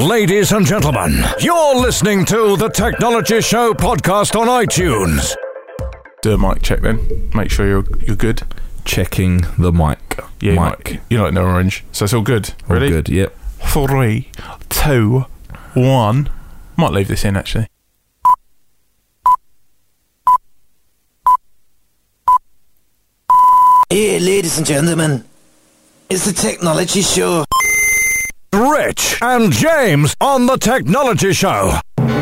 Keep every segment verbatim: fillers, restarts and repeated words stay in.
Ladies and gentlemen, you're listening to the Technology Show podcast on iTunes. Do a mic check then. Make sure you're you're good. Checking the mic. Yeah, mic. mic. You're like no orange, so it's all good. All Ready? good, yep. Three, two, one. Might leave this in actually. Here, ladies and gentlemen, it's the Technology Show. Rich and James on the Technology Show.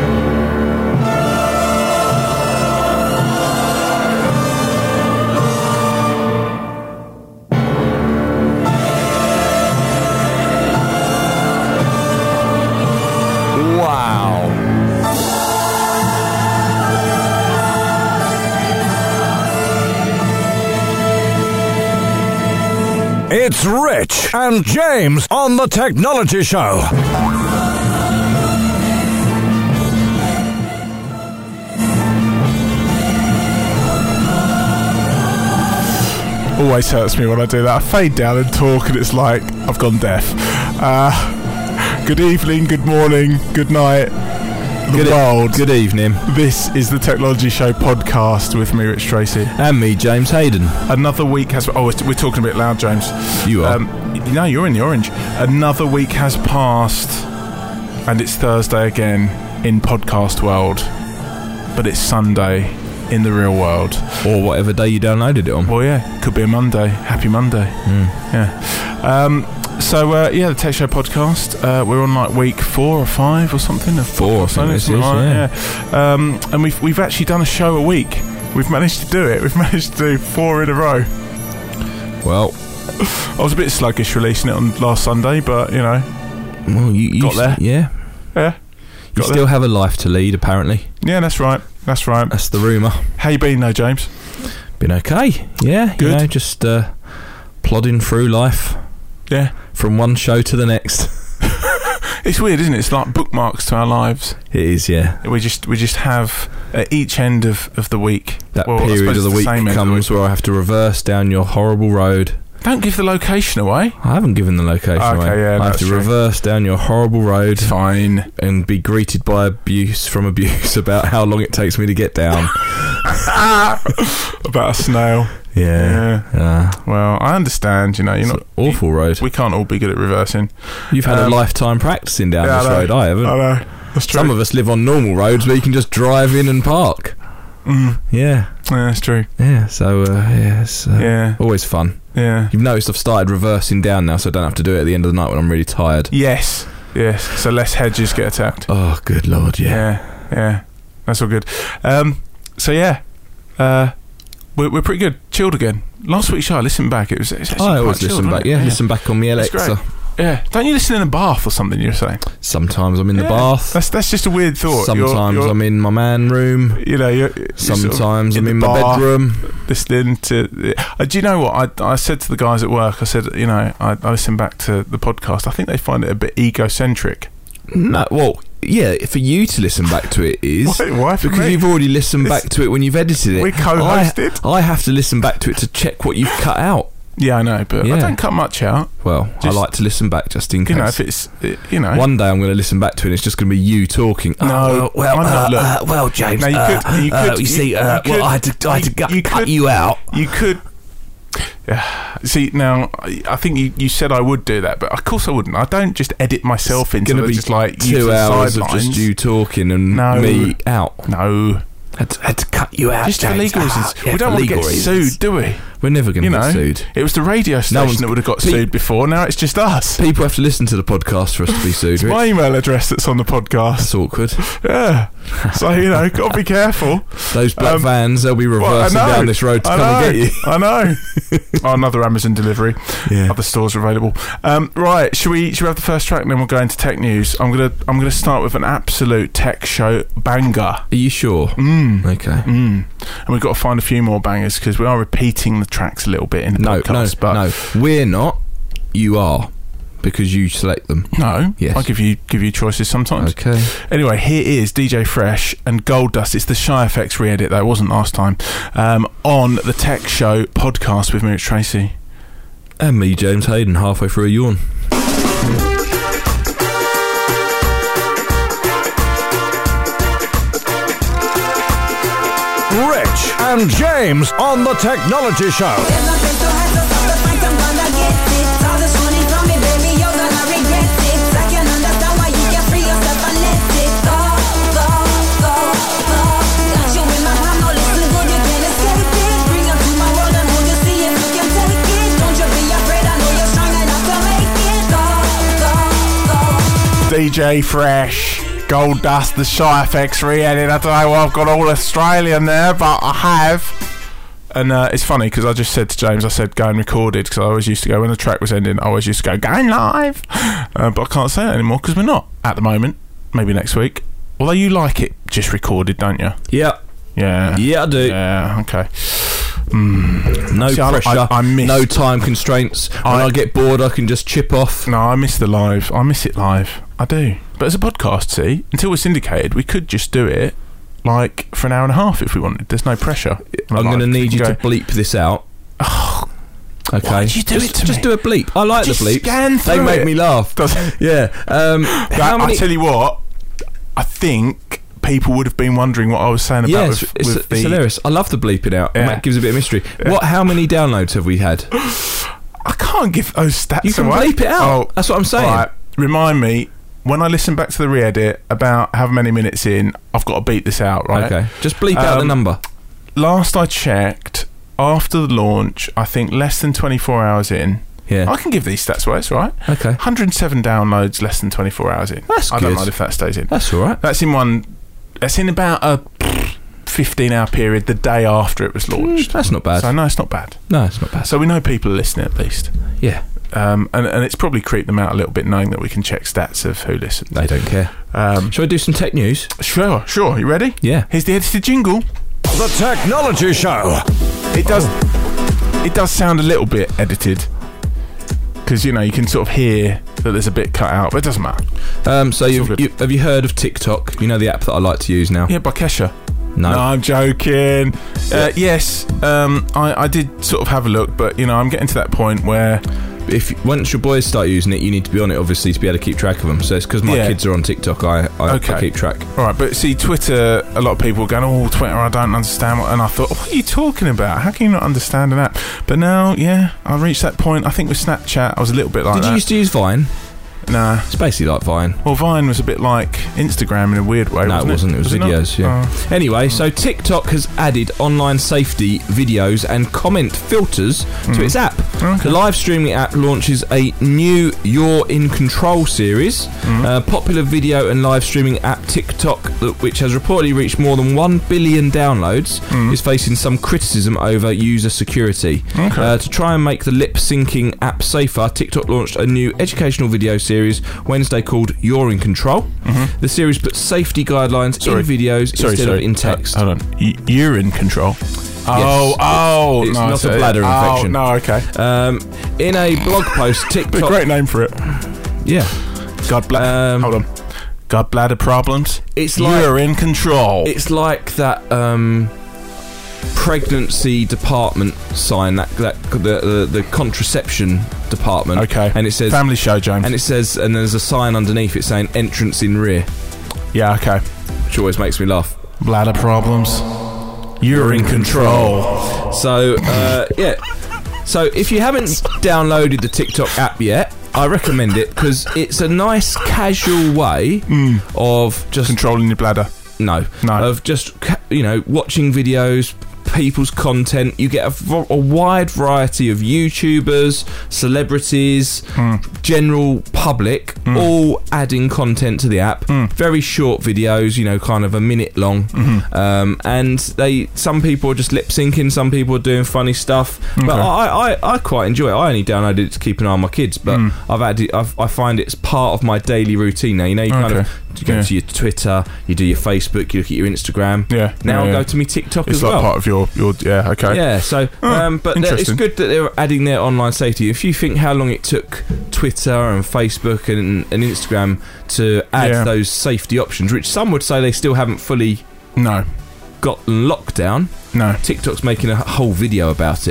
Wow. It's Rich and James on the Technology Show. Always hurts me when I do that. I fade down and talk and it's like I've gone deaf. Uh, good evening, good morning, good night, the Good, world. good evening. This is the Technology Show podcast with me, Rich Tracy. And me, James Hayden. Another week has... Oh, we're talking a bit loud, James. You are. Um, no, you're in the orange. Another week has passed and it's Thursday again in podcast world. But it's Sunday in the real world. Or whatever day you downloaded it on. Well, yeah, could be a Monday. Happy Monday. Mm. Yeah. Um, so, uh, yeah, the Tech Show podcast. Uh, we're on like week four or five or something. Of Four, I think this is, like, yeah. yeah. Um, and we've we've actually done a show a week. We've managed to do it. We've managed to do four in a row. Well, I was a bit sluggish releasing it on last Sunday, but you know, well, you, you Got there. s- Yeah. yeah, You Got still there. have a life to lead, apparently. yeah, that's right. That's right. That's the rumour. How you been, though, James? Been okay. Yeah. Good. You know, just uh, plodding through life Yeah. from one show to the next. It's weird, isn't it? It's like bookmarks to our lives. It is, yeah. We just we just have at each end of, of the week. That well, I period suppose of the it's week same end of the comes week. where I have to reverse down your horrible road. Don't give the location away. I haven't given the location Okay, away. yeah, I have that's to true. reverse down your horrible road It's fine. and be greeted by abuse from abuse about how long it takes me to get down. About a snail. Yeah. Yeah. Uh, Well, I understand. You know, you're it's not an awful road. We can't all be good at reversing. You've had um, a lifetime practicing down Yeah, this I know. road. I haven't. I know. That's true. Some of us live on normal roads where you can just drive in and park. Mm, Yeah. yeah, that's true. Yeah. So, uh, yeah, it's uh, Yeah. always fun. Yeah. You've noticed I've started reversing down now, so I don't have to do it at the end of the night when I'm really tired. Yes. Yes. So less hedges get attacked. Oh, good lord, yeah. Yeah. Yeah. That's all good. Um. So yeah. Uh. We're, we're pretty good. Chilled again. Last week's show, I listened back. It was. It's actually I quite always chilled, listen wasn't back. it? Yeah, listen back on my It's great. Alexa. Yeah. Don't you listen in a bath or something? You're saying. Sometimes I'm in the Yeah. bath. That's that's just a weird thought. Sometimes You're- you're- I'm in my man room. You know. You're, you're sort of Sometimes I'm the in my bar, bedroom. listening to. Uh, do you know what I? I said to the guys at work. I said, you know, I, I listen back to the podcast. I think they find it a bit egocentric. No, well, yeah, for you to listen back to it is Why- why for because me? you've already listened It's- back to it when you've edited it. We co-hosted. I, I have to listen back to it to check what you've cut out. Yeah, I know, but I Yeah. don't cut much out. Well, Just- I like to listen back just in case. You know, if it's uh, you know. One day I'm going to listen back to it and it's just going to be you talking. No, oh, well, I'm not- uh, look. uh, well, James, Now, you uh, could- you uh, could- you see, you- uh, you well, could- I had to, I had to you- gut, you cut could- you out. You could. Yeah. See, now I I think you, you said I would do that, but of course I wouldn't. I don't just edit myself into Going to the, be just like two use the hours of sidelines. just you talking and No. me out. No, Had to, had to cut you out, just for James. legal Ah, reasons. yeah, we don't for want to legal get reasons. sued, do we? We're never going to You get know, sued. it was the radio station one's- that would have got Pe- sued before. Now it's just us. People have to listen to the podcast for us to be sued. It's Rich. my email address that's on the podcast. That's awkward. Yeah. So, you know, got to be careful. Those black Um, vans, they'll be Well, I reversing know. down this road to I come know. and get you. I know. Oh, another Amazon delivery. Yeah. Other stores are available. Um, right, should we should we have the first track and then we'll go into tech news? I'm gonna I'm gonna start with an absolute tech show banger. Are you sure? Mm. Okay. Mm. And we've got to find a few more bangers because we are repeating the tracks a little bit in the No, podcast. no, but no. We're not. You are. Because you select them. no, Yes. I give you give you choices sometimes. Okay. Anyway, here is D J Fresh and Gold Dust. It's the Shy F X re-edit though, it wasn't last time. Um, on the Tech Show podcast with me, Rich Tracy. And me, James Hayden, halfway through a yawn. and James on the Technology Show. D J Fresh, Gold Dust, the Shy F X re-edit. I don't know why I've got all Australian there, but I have. And uh, it's funny because I just said to James, I said go and record it, because I always used to go, when the track was ending, I always used to go, going live. Uh, but I can't say that anymore because we're not at the moment. Maybe next week. Although you like it just recorded, don't you? Yeah. Yeah. Yeah, I do. Yeah, okay. Mm. No See, pressure, I, I, I miss, no time constraints. When I, I get bored, I can just chip off. No, I miss the live. I miss it live. I do. But as a podcast, see, until we're syndicated, we could just do it like for an hour and a half if we wanted. There's no pressure. I'm going to need you go, to bleep this out. Oh, okay. Why did you do just, it to just me? do a bleep. I like just the bleeps. Scan through they make it. me laugh. Yeah. Um, that, how many? I tell you what, I think people would have been wondering what I was saying about Yeah, with, it's, it's, with it's the. hilarious. I love the bleeping out. Yeah. That gives a bit of mystery. Yeah. What? How many downloads have we had? I can't give those stats You can away. bleep it out. Oh, That's what I'm saying. Right, remind me. When I listen back to the re-edit about how many minutes in, I've got to beat this out, right? Okay. Just bleep out the Um, number. Last I checked, after the launch, I think less than twenty-four hours in. Yeah. I can give these stats away, it's all right. Okay. one hundred seven downloads less than twenty-four hours in. That's I don't good. mind if that stays in. That's all right. That's in one. That's in about a fifteen-hour period the day after it was launched. Mm, that's not bad. So no, it's not bad. No, it's not bad. So we know people are listening at least. Yeah. Um, and, and it's probably creeped them out a little bit knowing that we can check stats of who listens. They don't care. Um, Shall we do some tech news? sure, sure. You ready? Yeah. Here's the edited jingle. The Technology Show. It does. It does sound a little bit edited because you know you can sort of hear that there's a bit cut out, but it doesn't matter. Um, so all you've, good. you, have you heard of TikTok? You know the app that I like to use now? Yeah, by Kesha. No. No, I'm joking. Uh, yes, um, I, I did sort of have a look, but you know I'm getting to that point where If once your boys start using it, you need to be on it, obviously, to be able to keep track of them. So it's because my Yeah. kids are on TikTok. I I, Okay. I keep track. all right, but see Twitter, a lot of people are going, oh, Twitter, I don't understand what, and I thought, what are you talking about? How can you not understand an app? But now, yeah, I reached that point. I think with Snapchat, I was a little bit like Did that. you used to use Vine? Nah. It's basically like Vine. Well, Vine was a bit like Instagram in a weird way, No, wasn't it wasn't. It was, not? videos, yeah. Oh. Anyway, so TikTok has added online safety videos and comment filters to its app. Okay. The live streaming app launches a new You're in Control series. Uh, popular video and live streaming app TikTok, that- which has reportedly reached more than one billion downloads, is facing some criticism over user security. Okay. Uh, to try and make the lip-syncing app safer, TikTok launched a new educational video series Wednesday called You're in Control. The series puts safety guidelines Sorry. in videos Sorry, instead sorry. of in text. Uh, hold on. Y- you're in control. Oh, oh, It's no, not so- a bladder oh, infection. No, okay. Um, in a blog post, A TikTok... great name for it. Yeah. God bladder. Um, hold on. God bladder problems. It's like- you're in control. It's like that um, pregnancy department sign, that, that the, the the contraception department. Okay. And it says... Family show, James. And it says... And there's a sign underneath it saying entrance in rear, yeah, okay. which always makes me laugh. Bladder problems. You're in control. So, uh, yeah. So, if you haven't downloaded the TikTok app yet, I recommend it because it's a nice casual way of just... Controlling your bladder. No. No. Of just, ca- you know, watching videos, people's content. You get a, v- a wide variety of YouTubers, celebrities, general public, all adding content to the app. Very short videos, you know, kind of a minute long. Um, and they, some people are just lip syncing, some people are doing funny stuff. But Okay. I, I, I quite enjoy it. I only downloaded it to keep an eye on my kids, but I've added, I've, I find it's part of my daily routine now. You know, you kind Okay. of you go Yeah. to your Twitter, you do your Facebook, you look at your Instagram. Yeah. Now yeah, I'll yeah. go to me TikTok It's as like well. part of your, your yeah, okay. Yeah, so Oh, um, but they're- it's interesting. good that they're adding their online safety. If you think how long it took Twitter and Facebook and, and Instagram to add Yeah. those safety options, which some would say they still haven't fully No. got locked down, No. TikTok's making a whole video about it.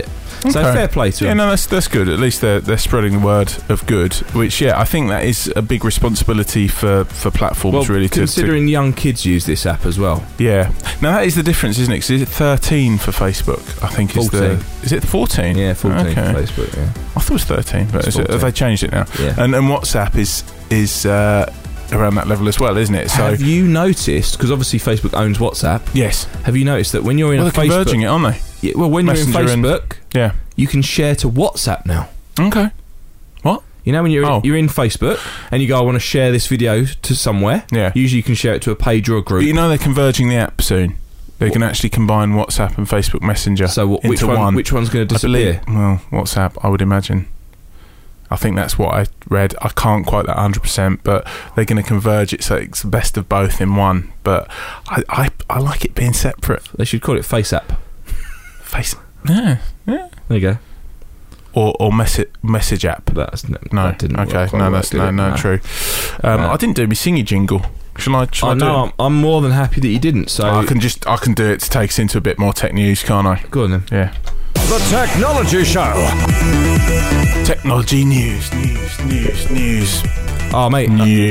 So Okay. fair play to Yeah, them. no, that's that's good. At least they're they're spreading the word of good. Which, yeah, I think that is a big responsibility for, for platforms, Well, really. To, considering young kids use this app as well. to yeah. Now that is the difference, isn't it? 'Cause is it thirteen for Facebook? I think is the fourteen. is it fourteen? Yeah, fourteen Okay. for Facebook, yeah. I thought it was thirteen, but It's is it, have fourteen. they changed it now? Yeah. And and WhatsApp is is uh, around that level as well, isn't it? So Have you noticed, because obviously Facebook owns WhatsApp, yes, have you noticed that when you're in well, a they're Facebook... converging it, aren't they? Yeah, well, when you're in Messenger and- Facebook, Yeah. you can share to WhatsApp now. Okay. What? You know, when you're Oh. you're in Facebook and you go, I want to share this video to somewhere. Yeah. Usually, you can share it to a page or a group. But you know they're converging the app soon. They can actually combine WhatsApp and Facebook Messenger so, what, into which one? one. Which one's going to I believe- disappear? Well, WhatsApp, I would imagine. I think that's what I read. I can't quote that one hundred percent, but they're going to converge it so it's the best of both in one. But I, I, I like it being separate. They should call it Face App. Face, yeah, yeah. There you go. Or or message message app. That's no. No, that didn't okay, work quite no, right, that's did no, it? no, true. Um, No. I didn't do my singy jingle. Shall I? Shall I, I do know. it? I'm, I'm more than happy that you didn't. So I can just I can do it to take us into a bit more tech news, can't I? go on then. Yeah. The Technology Show. Technology news, news, news, news, Oh, mate.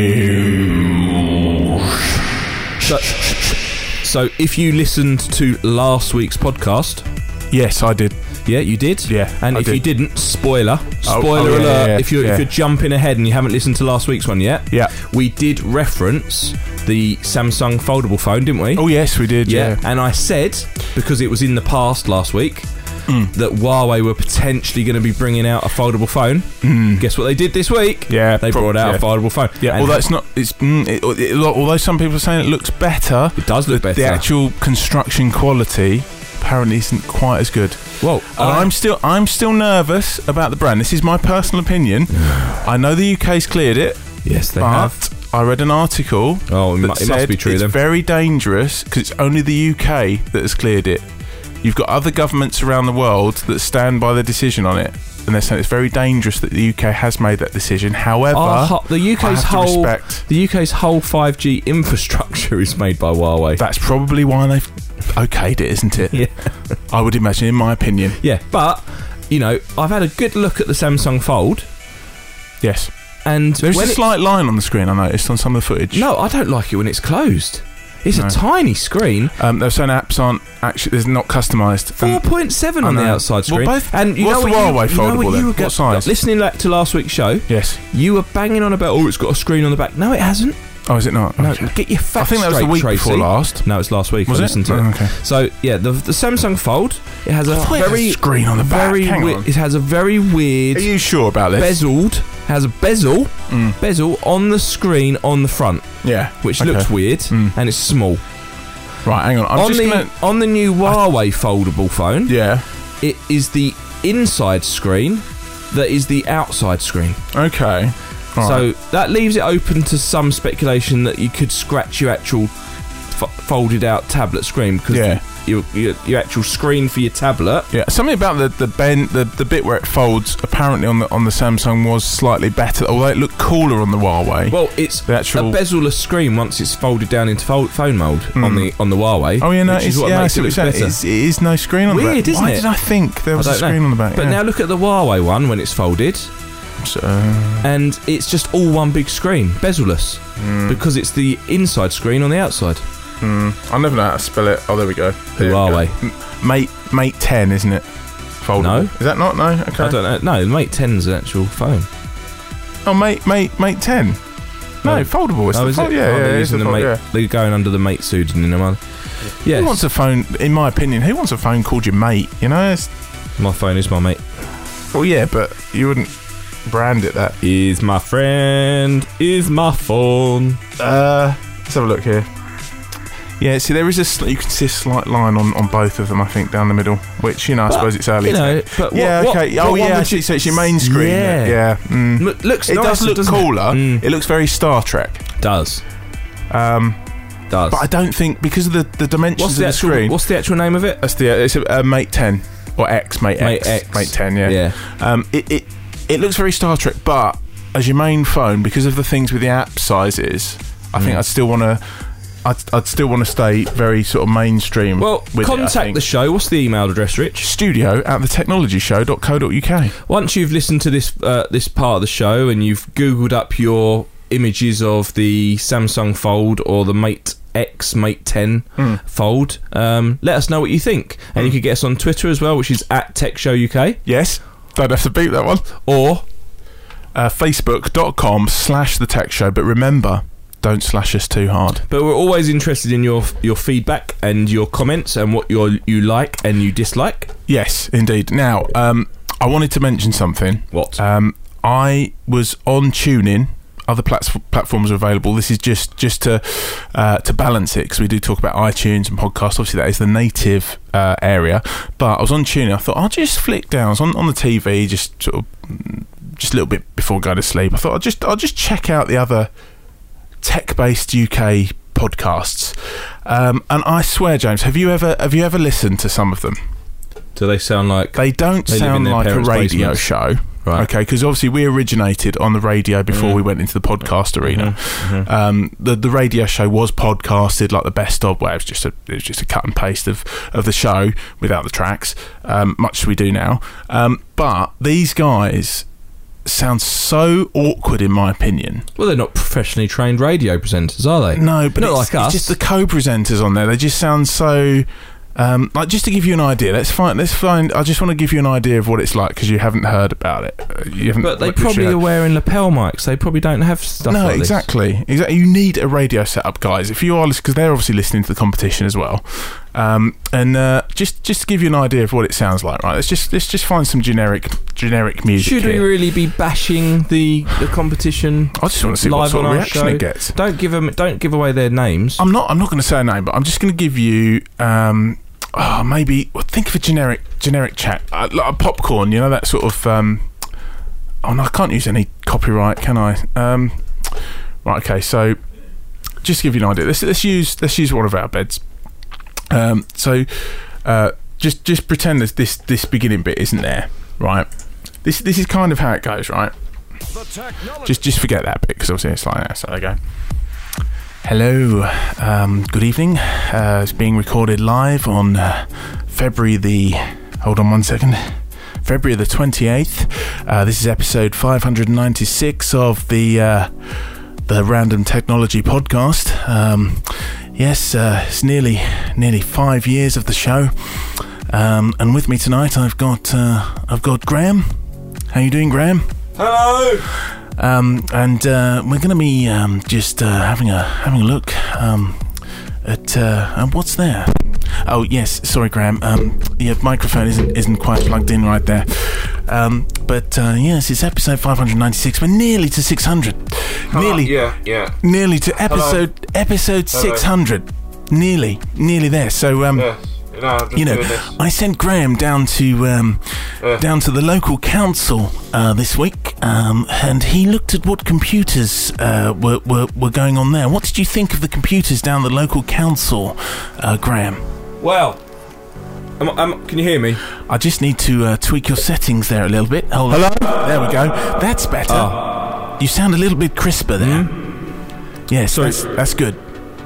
news. So, so if you listened to last week's podcast, Yes, I did. yeah, you did. Yeah, And I if did. you didn't, spoiler, Oh, spoiler oh, yeah, alert. yeah, if you're yeah. if you're jumping ahead and you haven't listened to last week's one yet, Yeah. we did reference the Samsung foldable phone, didn't we? Oh yes, we did. yeah. Yeah. And I said, because it was in the past last week, Mm. that Huawei were potentially going to be bringing out a foldable phone. Mm. Guess what they did this week? Yeah, They prob- brought out yeah. a foldable phone. Yeah, And although it's not, it's mm, it, it, although some people are saying it looks better, it does look the, better. the actual construction quality apparently isn't quite as good. Well, And I'm still, I'm still nervous about the brand. This is my personal opinion. I know the U K's cleared it, yes, they but have. I read an article. Oh, it, that mu- it said must be true it's then. very dangerous because it's only the U K that has cleared it. You've got other governments around the world that stand by their decision on it, and they're saying it's very dangerous that the U K has made that decision. However, Our ho- the U I K's have to whole respect the U K's whole five G infrastructure is made by Huawei. that's probably why they've okayed it, isn't it? Yeah. I would imagine, in my opinion. Yeah, but you know, I've had a good look at the Samsung Fold, Yes. and There's when a it- slight line on the screen, I noticed, on some of the footage. no, I don't like it when it's closed. It's No. a tiny screen. Um, they're saying apps aren't actually, they're not customised. Four point seven I on the know. outside Well, screen. both- and you what's know the what you, Huawei you know foldable what then? you were What go- size? Listening back to last week's show, Yes. you were banging on about, oh, it's got a screen on the back. No, it hasn't. Oh, is it not? No, Okay. get your facts I think that was the straight, week Tracy. before last. No, it's last week. Was I it? listened to Oh, it. okay. So yeah, the the Samsung Fold, it has a thought it had a very screen on the back. very Hang wei- on. it has a very weird Are you sure about this? bezeled has a bezel Mm. bezel on the screen on the front, Yeah. which Okay. looks weird Mm. and it's small. Right, hang on. I'm on just the gonna. on the new Huawei foldable phone, Yeah. it is the inside screen that is the outside screen. Okay. All so right. that leaves it open to some speculation that you could scratch your actual f- folded out tablet screen because Yeah. your, your your actual screen for your tablet. Yeah, something about the the bend, the, the bit where it folds. Apparently on the on the Samsung was slightly better, although it looked cooler on the Huawei. Well, it's The actual- a bezel-less screen once it's folded down into fo- phone mode on the on the Huawei. oh yeah, no, which it's, is what yeah, I makes see it what look you're saying. better. It's, it is no screen on the Weird, back. isn't Why it? did I think there was I a don't know. screen on the back? But yeah. now look at the Huawei one when it's folded, So, and it's just all one big screen, bezel-less, mm, because it's the inside screen on the outside. mm, I never know how to spell it. Oh, there we go. There we Huawei. go. M- Mate, Mate ten, isn't it? Foldable. No. Is that not? No. Okay. I don't know. No, the Mate ten's an actual phone. Oh, Mate, Mate, Mate ten. No, No. foldable. It's Oh, the is fold- it? Yeah, Oh, yeah, they're it's using the the fold- Mate. yeah. They're going under the Mate pseudonym. Yes. Who wants a phone? In my opinion, who wants a phone called your mate? You know. It's, My phone is my mate. well, yeah, but you wouldn't brand it that. Is my friend. Is my phone. Uh, let's have a look here. Yeah, see, there is a sl- you can see a slight line on, on both of them, I think, down the middle. Which you know, I But, suppose it's early. You know, tech. but what, yeah, what- okay. what oh, one yeah. would Actually, you- so it's your main screen. Yeah. Yeah. Mm. M- looks It nicer, does look doesn't it? cooler. Mm. It looks very Star Trek. Does. Um, Does. but I don't think because of the, the dimensions what's of the the actual screen. What's the actual name of it? That's the uh, it's a uh, Mate ten or X Mate, Mate X, X. Mate ten. Yeah. Yeah. Um, it, it it looks very Star Trek, but as your main phone, because of the things with the app sizes, I think Mm. I'd still want to I'd, I'd still want to stay very sort of mainstream. Well, with contact it, I think. the show. What's the email address, Rich? Studio at the technology show dot co dot uk. Once you've listened to this uh, this part of the show and you've Googled up your images of the Samsung Fold or the Mate X, Mate ten mm. Fold, um, let us know what you think. And mm. you can get us on Twitter as well, which is at Tech Show U K. Yes, don't have to beat that one. Or uh, facebook dot com slash the tech show. But remember, don't slash us too hard. But we're always interested in your your feedback and your comments and what you you like and you dislike. Yes, indeed. Now, um, I wanted to mention something. What? Um, I was on TuneIn. Other plats- platforms are available. This is just just to uh, to balance it, because we do talk about iTunes and podcasts. Obviously, that is the native uh, area. But I was on TuneIn. I thought I'll just flick down. I was on, on the T V, just sort of just a little bit before going to sleep. I thought I'll just I'll just check out the other tech-based U K podcasts. Um, and I swear, James, have you ever have you ever listened to some of them? Do they sound like They don't they sound like a radio basements? show. Right. Okay, because obviously we originated on the radio before Mm. we went into the podcast arena. Mhm, mhm. Um, the the radio show was podcasted, like the best of. Well, it was just a it was just a cut and paste of, of the show without the tracks, um, much as we do now. Um, but these guys sound so awkward, in my opinion. Well, they're not professionally trained radio presenters, are they? No, but Not it's, like it's us. just the co-presenters on there. They just sound so. Um, like, just to give you an idea, let's find. Let's find. I just want to give you an idea of what it's like, because you haven't heard about it. Uh, You haven't. But they literally probably heard- are wearing lapel mics. They probably don't have stuff No, like this. exactly, exactly. You need a radio setup, guys. If you are listening, because they're obviously listening to the competition as well. Um, and uh, just just to give you an idea of what it sounds like, right? Let's just let's just find some generic generic music. Should we here. really be bashing the, the competition? I just want to see what live sort on of our reaction show? it gets. Don't give them. Don't give away their names. I'm not. I'm not going to say a name, but I'm just going to give you. Um, oh, maybe well, think of a generic generic chat, uh, like a popcorn. You know, that sort of. Um, oh no, I can't use any copyright, can I? Um, right. Okay. So, just to give you an idea, let's let's use let's use one of our beds. Um, so, uh, just just pretend this this this beginning bit isn't there, right? This this is kind of how it goes, right? Just just forget that bit, because obviously it's like that. So there you go. Hello, um, good evening. Uh, it's being recorded live on uh, February the. Hold on one second. February the twenty-eighth. Uh, this is episode five hundred ninety-six of the uh, the Random Technology Podcast. Um, yes, uh, it's nearly nearly five years of the show. Um, and with me tonight, I've got uh, I've got Graham. How you doing, Graham? Hello. Um, and uh, we're going to be um, just uh, having a having a look um, at uh, uh, what's there. Oh yes, sorry, Graham. Um, your microphone isn't isn't quite plugged in right there. Um, but uh, yes, it's episode five hundred ninety-six. We're nearly to six hundred. Nearly, Yeah, yeah. nearly to episode episode six hundred. Nearly, nearly there. So um. Yes. No, I'm just You know, doing this. I sent Graham down to um, Yeah. down to the local council uh, this week, um, and he looked at what computers uh, were, were were going on there. What did you think of the computers down the local council, uh, Graham? Well, am, I- am, can you hear me? I just need to uh, tweak your settings there a little bit. Hold Hello? on. There we go. That's better. You sound a little bit crisper there. Yes, Sorry. that's, that's good.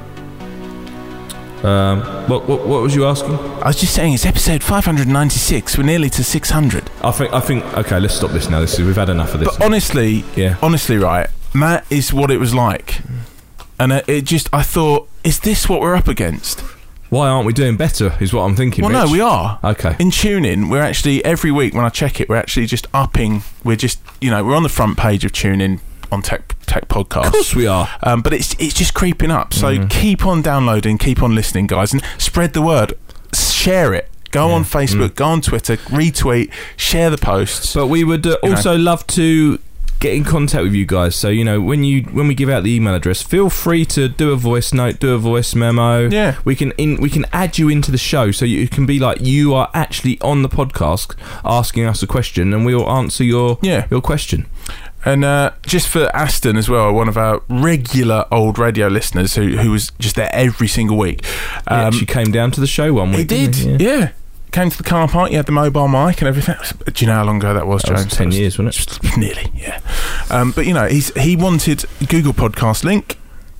Um, what, what what was you asking? I was just saying, it's episode five hundred ninety-six. We're nearly to six hundred. I think I think okay. Let's stop this now. This is, we've had enough of this. But honestly, Yeah. honestly, right, that is what it was like. And uh, it just, I thought, is this what we're up against? Why aren't we doing better? Is what I'm thinking. Well, Rich. no, we are. Okay. In TuneIn, we're actually, every week when I check it, we're actually just upping, we're just, you know, we're on the front page of TuneIn on Tech Tech Podcasts. Of course we are. Um, but it's it's just creeping up. So Mhm. keep on downloading, keep on listening, guys, and spread the word. Share it. Go Yeah. on Facebook, go on Twitter, retweet, share the posts. But we would uh, You know. also love to get in contact with you guys. So you know, when you when we give out the email address, feel free to do a voice note, do a voice memo. Yeah. we can in we can add you into the show, so you can be like you are actually on the podcast asking us a question, and we will answer your Yeah. your question. And uh, just for Aston as well, one of our regular old radio listeners who who was just there every single week. He Um, actually came down to the show one week. he did, didn't he? Yeah. yeah. Came to the car park, he had the mobile mic and everything. Do you know how long ago that was, That was James? ten That was years, wasn't it? Nearly, yeah. Um, but, you know, he's he wanted Google Podcast link,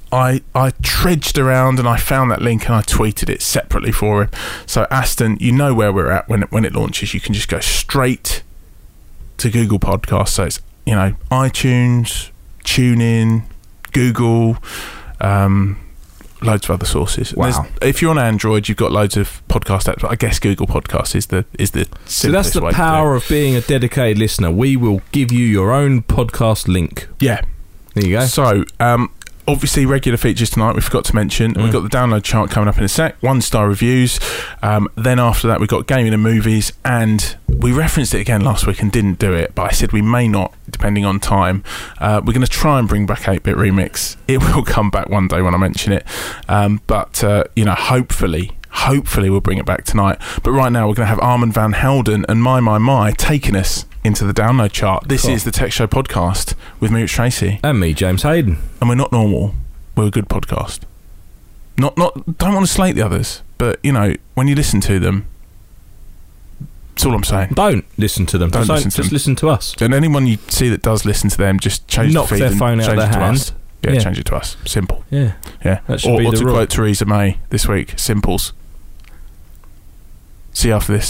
I I trudged around and I found that link and I tweeted it separately for him. So Aston, you know where we're at when it, when it launches. You can just go straight to Google Podcasts. So it's, you know, iTunes, TuneIn, Google, um, loads of other sources. Wow. There's- If you're on Android, you've got loads of podcast apps. I guess Google Podcasts is the is the simplest So that's the way to do power it. of being a dedicated listener. We will give you your own podcast link. Yeah. There you go. So, um, obviously, regular features tonight we forgot to mention. Mm. We've got the download chart coming up in a sec, one-star reviews. Um, then after that, we've got gaming and movies. And we referenced it again last week and didn't do it, but I said we may not, depending on time. Uh, we're going to try and bring back eight-bit Remix. It will come back one day when I mention it. Um, but, uh, you know, hopefully... Hopefully we'll bring it back tonight. But right now we're going to have Armand van Helden and My My My taking us into the download chart. This Cool. is the Tech Show podcast with me, Rich Tracy. And me, James Hayden. And we're not normal. We're a good podcast. Not, not. Don't want to slate the others, but you know, when you listen to them, that's all I'm saying. Don't listen to them. Don't just listen to just them. listen to us. And anyone you see that does listen to them, just change Knock the feed their and phone out change of it their to hand. us. Yeah, Yeah. change it to us. Simple. Yeah. Yeah. That should or be or the to rule. quote Theresa May this week, simples. See you after this.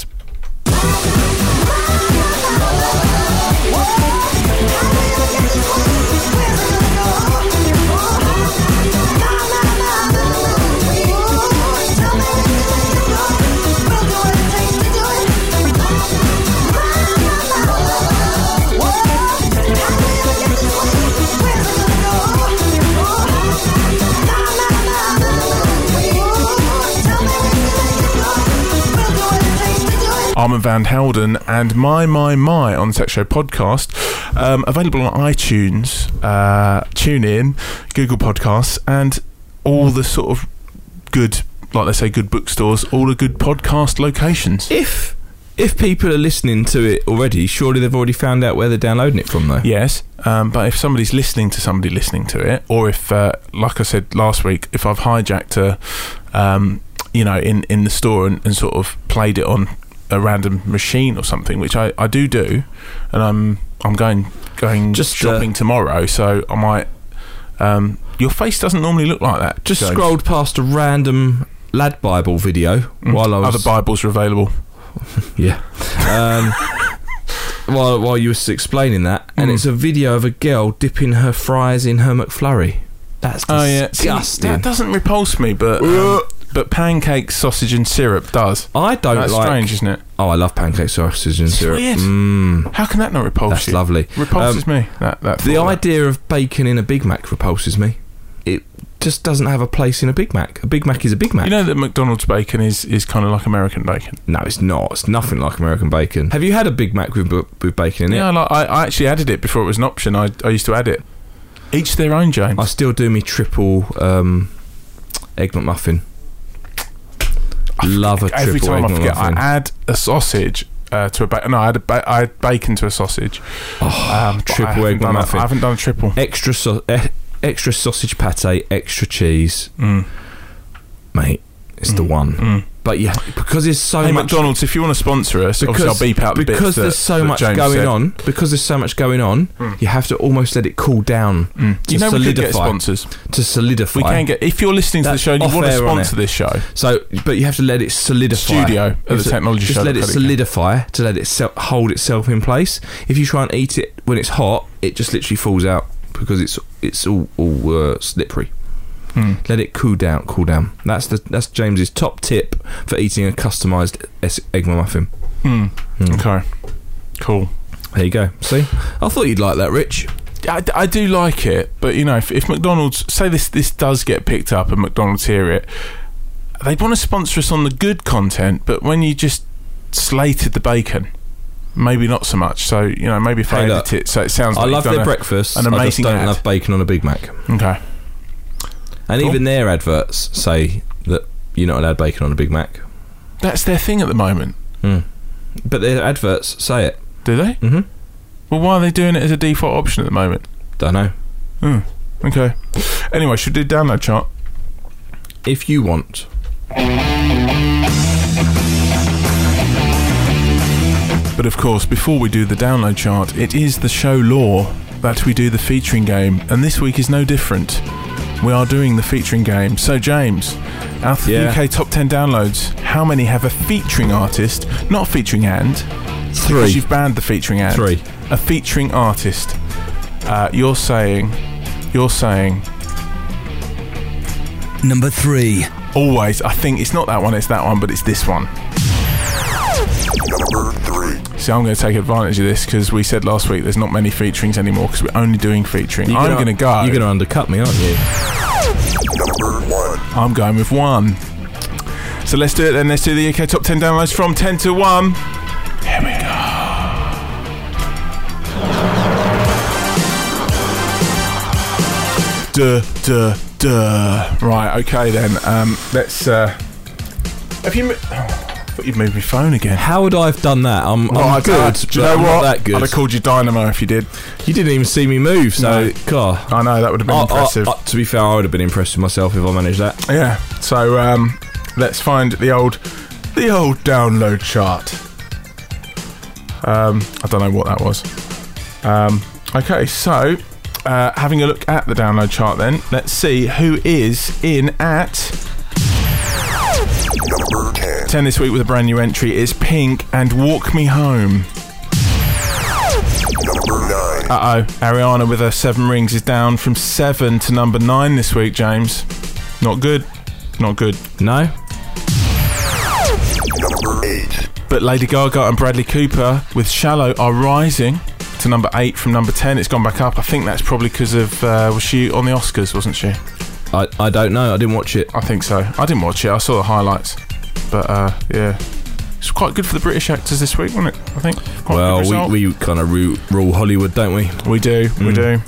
Armand van Helden and My My My on the Tech Show podcast, um, available on iTunes, uh, TuneIn, Google Podcasts, and all the sort of good, like they say, good bookstores, all the good podcast locations. If if people are listening to it already, surely they've already found out where they're downloading it from, though. Yes, um, but if somebody's listening to somebody listening to it, or if, uh, like I said last week, if I've hijacked a, um, you know, in, in the store and, and sort of played it on a random machine or something, which I, I do do, and I'm I'm going going Just, shopping uh, tomorrow, so I might. Um, your face doesn't normally look like that. Just James. scrolled past a random Lad Bible video Mm, while I was other Bibles are available. yeah. Um, while while you were explaining that, and Mm. it's a video of a girl dipping her fries in her McFlurry. That's Oh yeah, See, disgusting. that doesn't repulse me, but um, but pancake, sausage, and syrup does. I don't That's like. strange, isn't it? Oh, I love pancake sausage and It's syrup. weird. Mm, How can that not repulse that's you? lovely. Repulses Um, me. That that The thought, idea of bacon in a Big Mac repulses me. It just doesn't have a place in a Big Mac. A Big Mac is a Big Mac. You know that McDonald's bacon is, is kind of like American bacon. No, it's not. It's nothing like American bacon. Have you had a Big Mac with with bacon in it? Yeah, I, like, I, I actually added it before it was an option. I, I used to add it. Each their own, James. I still do me triple um, egg McMuffin. Love a triple Every time egg I forget, I McMuffin. add a sausage uh, to a bacon. No, I, had a ba- I had bacon to a sausage. Oh, Um, but I triple haven't egg done a- McMuffin. I haven't done a triple. Extra so- eh, extra sausage pate, extra cheese, Mm. mate. It's the one. Mm. But yeah, because there's so Hey, much. McDonald's, if you want to sponsor us, obviously I'll beep out the bits because that, there's so that much James going said. on. Because there's so much going on, Mm. you have to almost let it cool down Mm. to You know we could get solidify. sponsors. To solidify. We can get, if you're listening to the That's show and you off want to air on sponsor air. this show, So, but you have to let it solidify. Studio You at have the to technology just show let it dot co dot U K. solidify to let it se- hold itself in place. If you try and eat it when it's hot, it just literally falls out because it's it's all, all uh, slippery. Hmm. Let it cool down, cool down. That's the that's James's top tip for eating a customised es- egg McMuffin. Mm. Mm. Okay, cool. There you go. See, I thought you'd like that, Rich. I, I do like it, but you know, if, if McDonald's, say this this does get picked up and McDonald's hear it, they'd want to sponsor us on the good content, but when you just slated the bacon, maybe not so much. So you know, maybe if I Hey, edit look, it so it sounds I like love you've done their a- breakfast. an I just amazing don't ad. love bacon on a Big Mac. Okay. And Cool. even their adverts say that you're not allowed bacon on a Big Mac. That's their thing at the moment, Mm. But their adverts say it. do they? Mm-hmm. Well, why are they doing it as a default option at the moment? Don't know. Hmm. Okay. Anyway, should we do download chart? If you want. But of course, before we do the download chart, it is the show law that we do the featuring game, and this week is no different. we are doing the featuring game. So, James, out of the Yeah. U K top ten downloads, how many have a featuring artist, not a featuring and? Three. Because you've banned the featuring and. Three. A featuring artist. Uh, you're saying, you're saying, Number three. always, I think it's not that one, it's that one, but it's this one. Number three. See, I'm going to take advantage of this because we said last week there's not many featurings anymore because we're only doing featuring. You're I'm gonna- going to go. You're going to undercut me, aren't you? Number one. I'm going with one. So let's do it then. Let's do the U K top ten downloads from ten to one. Here we go. Duh, duh, duh. Right, okay then. Um, let's. Uh, have you? Mo- oh, I thought you'd moved my phone again. How would I have done that? I'm, Oh, I'm I good, don't- Do you but know I'm what? not that good. I'd have called you Dynamo if you did. You didn't even see me move, so No. God. I know that would have been I- I- impressive. I- to be fair, I would have been impressed with myself if I managed that. Yeah. So um, let's find the old, the old download chart. Um, I don't know what that was. Um, okay, so uh, having a look at the download chart, then let's see who is in at Number ten. ten this week with a brand new entry. Is Pink and Walk Me Home. Number nine. Uh oh, Ariana with her seven rings is down from seven to number nine this week. James, not good, not good. No? Number eight. But Lady Gaga and Bradley Cooper with Shallow are rising to number eight from number ten. It's gone back up. I think that's probably because of, uh, was she on the Oscars, wasn't she? I, I don't know. I didn't watch it. I think so. I didn't watch it. I saw the highlights. But, uh, yeah. It's quite good for the British actors this week, wasn't it? I think. Quite a Well, good result. we, we kind of rule, rule Hollywood, don't we? We do. We Mm. do.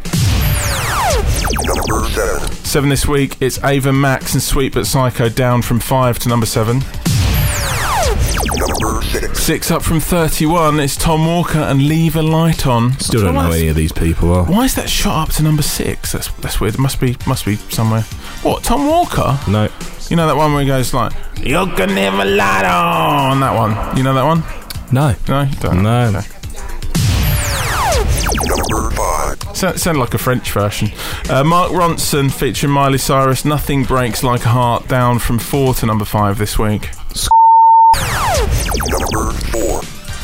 Number seven. Seven this week. It's Ava Max and Sweet But Psycho down from five to number seven. Number six. Six up from thirty-one. It's Tom Walker and Leave a Light On. Still don't know Why- any of these people are. Why is that shot up to number six? That's that's weird. It must be must be somewhere. What, Tom Walker? No. You know that one where he goes like, "You can never light on." That one. You know that one? No. No, you don't. No. Okay. Number five. Sound, sound like a French version. Uh, Mark Ronson featuring Miley Cyrus. Nothing Breaks Like a Heart down from four to number five this week. Number four.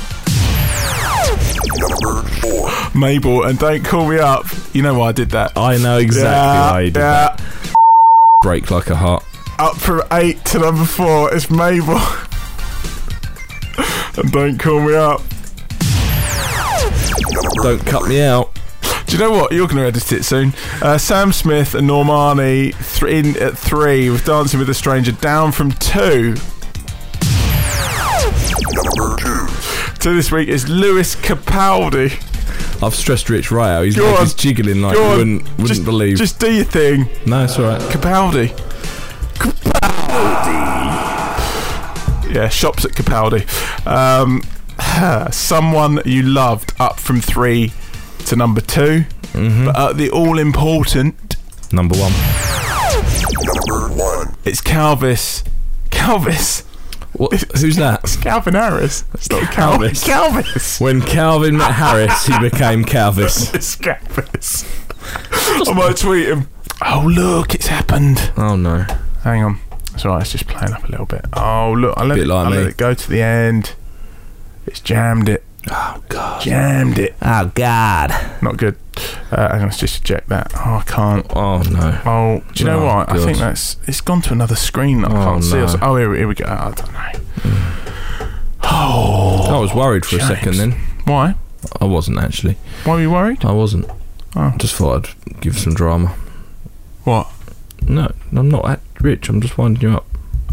Number four. Mabel and Don't Call Me Up. You know why I did that? I know exactly yeah, why you did yeah. that. Break like a heart. Up from eight to number four. It's Mabel. And Don't Call Me Up. Don't cut me out. Do you know what? You're going to edit it soon. Uh, Sam Smith and Normani th- in at three with Dancing with a Stranger down from two. Number two. Two this week is Lewis Capaldi. I've stressed Rich right out. His Go leg on. is jiggling like Go you on. wouldn't, wouldn't just, believe. Just do your thing. No, it's alright. Capaldi. Capaldi. Yeah, shops at Capaldi. Um, Someone You Loved up from three to number two. Mm-hmm. But at the all-important, Number one. Number one. it's Calvis. Calvis. What? Who's that? It's Calvin Harris. It's not Calvis. Calvis. Calvis. When Calvin met Harris, he became Calvis. It's Calvis. I might tweet him. Oh, look, it's happened. Oh no. Hang on. It's alright, it's just playing up a little bit. Oh, look, I let, Bit it, like I let me. it go to the end. It's jammed it. Oh god. Jammed it. Oh god. Not good. Uh, hang on, let's just eject that. Oh, I can't. Oh no. Oh, do you know Oh, what? I God. think that's... It's gone to another screen that I Oh, can't see. no. us. Oh, here, here we go. I don't know. Oh. I was worried for James. a second then. Why? I wasn't actually. Why were you worried? I wasn't. Oh. Just thought I'd give some drama. What? No, I'm not at Rich. I'm just winding you up.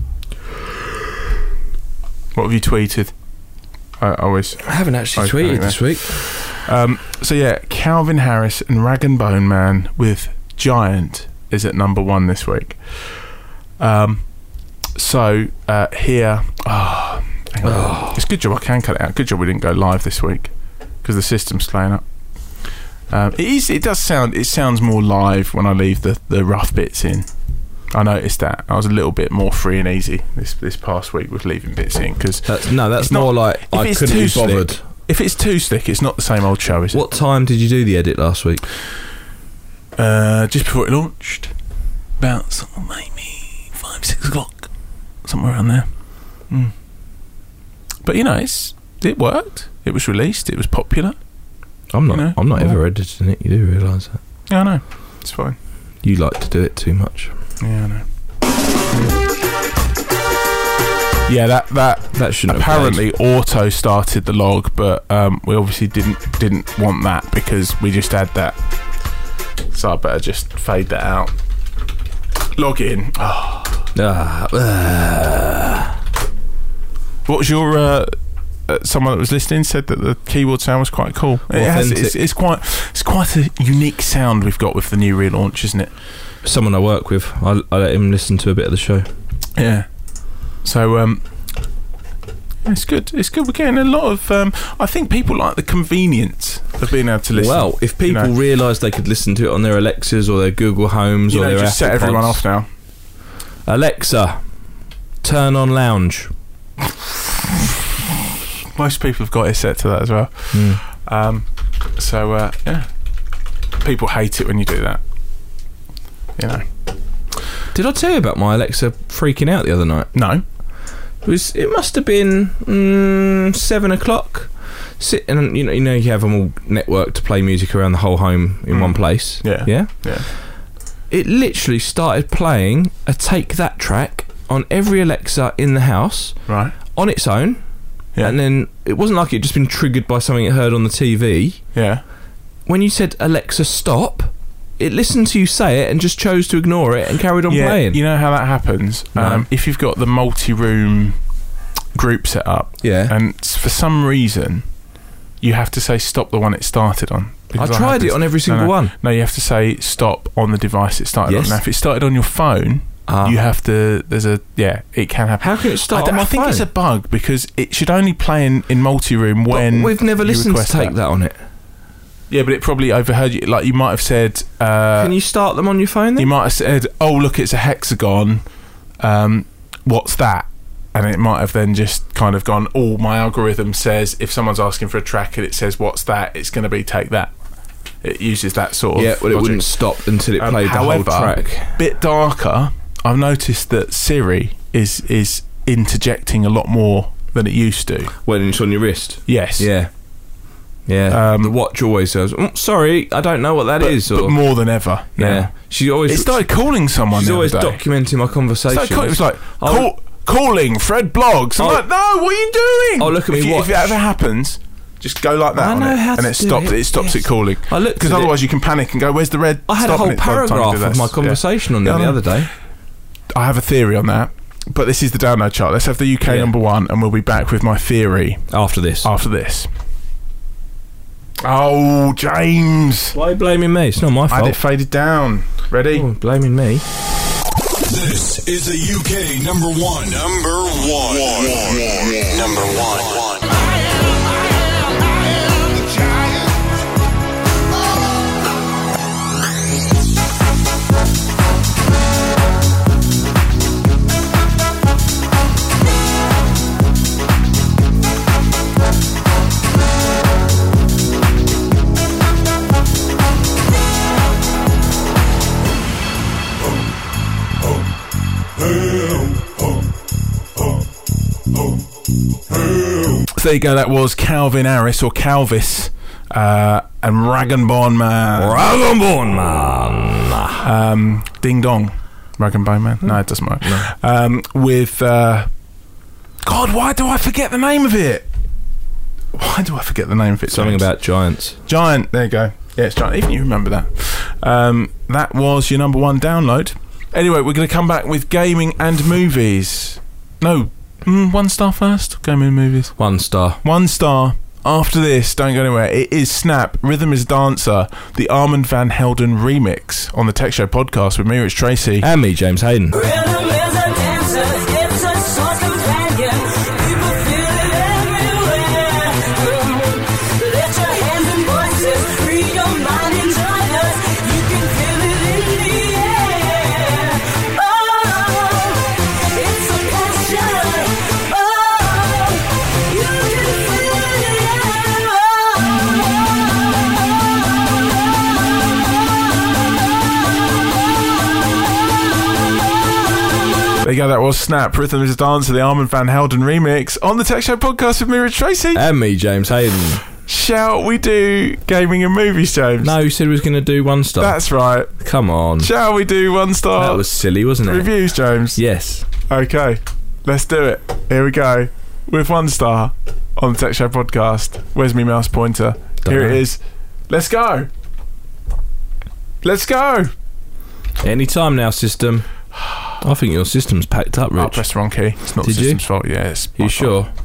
What have you tweeted? I always... I haven't actually Okay, tweeted then. this week. Um, so yeah, Calvin Harris and Rag and Bone Man with Giant is at number one this week. Um, so uh, here, oh, hang on. Oh. It's a good job I can cut it out. Good job we didn't go live this week because the system's playing up. Um, it is. It does sound. It sounds more live when I leave the, the rough bits in. I noticed that. I was a little bit more free and easy this this past week with leaving bits in because That's, no, that's It's not- more like if I it's couldn't too be slick- bothered. if it's too slick, it's not the same old show, is it? What time did you do the edit last week? Uh, just before it launched. about sort of maybe five, six o'clock, somewhere around there. Mm. But you know, it's it worked. It was released. It was popular. I'm not. You know? I'm not Yeah. ever editing it. You do realise that? Yeah, I know. It's fine. You like to do it too much. Yeah, I know. Yeah, that that That shouldn't have apparently auto started the log, but um, we obviously didn't didn't want that because we just had that. So I better just fade that out. Log in. Oh. Ah, ah. What was your? Uh, uh, someone that was listening said that the keyboard sound was quite cool. It has, it's, it's quite it's quite a unique sound we've got with the new relaunch, isn't it? Someone I work with, I, I let him listen to a bit of the show. Yeah. So um, it's good. It's good. We're getting a lot of. Um, I think people like the convenience of being able to listen. Well, if people you know. realised they could listen to it on their Alexas or their Google Homes you or know, their just Apple set everyone Pods. off now. Alexa, turn on lounge. Most people have got it set to that as well. Mm. Um, so uh, yeah, people hate it when you do that. You know. Did I tell you about my Alexa freaking out the other night? No. It was. It must have been mm, seven o'clock. Sitting, and you know, you know, you have them all networked to play music around the whole home in Mm. one place. Yeah. Yeah. Yeah. It literally started playing a Take That track on every Alexa in the house Right. on its own. Yeah. And then it wasn't like it had just been triggered by something it heard on the T V. Yeah. When you said Alexa stop, it listened to you say it and just chose to ignore it and carried on yeah. playing. You know how that happens? No. Um, if you've got the multi-room group set up, Yeah. and s- for some reason you have to say stop the one it started on. I Because that tried it happens. on every single no, no. one. No, you have to say stop on the device it started Yes. on. Now, if it started on your phone, Ah. you have to. There's a yeah. It can happen. How can it start I, d- on my I think phone? it's a bug because it should only play in, in multi-room But when we've never you listened to request Take that. on it. Yeah, but it probably overheard you. Like you might have said. Uh, Can you start them on your phone then? you might have said, "Oh, look, it's a hexagon. Um, what's that?" And it might have then just kind of gone. Oh, my algorithm says if someone's asking for a track and it says, "What's that?" It's going to be Take That. It uses that sort of. Yeah, well, it logic. wouldn't stop until it Um, played the however, whole track. Bit darker. I've noticed that Siri is is interjecting a lot more than it used to. When it's on your wrist. Yes. Yeah. Yeah. Um, the watch always says, oh, sorry, I don't know what that But, is. but Or, more than ever. yeah. now. She always. It started calling someone. She's the always other day. documenting my It, conversations. started call- it was like Oh. call, calling Fred Blogs. I'm Oh. like, no, what are you doing? Oh, look at if me you, watch. If it ever happens, just go like that I on know it, how and to it do stops. it, It stops yes. it calling. I looked Because at it. otherwise you can panic and go, "Where's the red?" I had a stop? whole And it by the time you paragraph do that, of my yeah. conversation on there Yeah, I the know. other day. I have a theory on that, but this is the download chart. Let's have the U K Yeah. number one, and we'll be back with my theory After this. after this. Oh, James! Why are you blaming me? It's not my I had fault. it faded down. Ready? Oh, blaming me. This is the U K number one. Number one. Number one. So there you go. That was Calvin Harris or Calvis uh, and Rag and Bone Man. Rag and Bone Man. Um, Ding Dong. Rag and Bone Man. No, it doesn't matter. Um, with uh, God, why do I forget the name of it? Why do I forget the name of it? Something James? about giants. Giant. There you go. Yeah, it's Giant. Even you remember that. Um, that was your number one download. Anyway, we're going to come back with gaming and movies. No, mm, one star first. Gaming and movies. One star. One star. After this, don't go anywhere. It is Snap, Rhythm is Dancer, the Armand Van Helden remix on the Tech Show podcast with me, Rich Tracy. And me, James Hayden. Rhythm is a dancer, it's a source companion. People feel it everywhere. Let your hands and voices free your mind and join us. You can feel it in the air. Oh, it's a passion. Oh, you can feel it. There you go, that was Snap, Rhythm is a Dancer, the Armand Van Helden remix on the Tech Show podcast with me, Rich Tracy. And me, James Hayden. Shall we do gaming and movies, James? No, you said we was going to do one star. That's right. Come on. Shall we do one star? That was silly, wasn't it? Reviews, James? Yes. Okay, let's do it. Here we go. With one star on the Tech Show podcast. Where's me mouse pointer? Don't Here know. it is. Let's go. Let's go. Any time now, system. I think your system's packed up, Rich. I pressed the wrong key. It's not Did the you? system's fault. Yeah, it's you my sure? fault.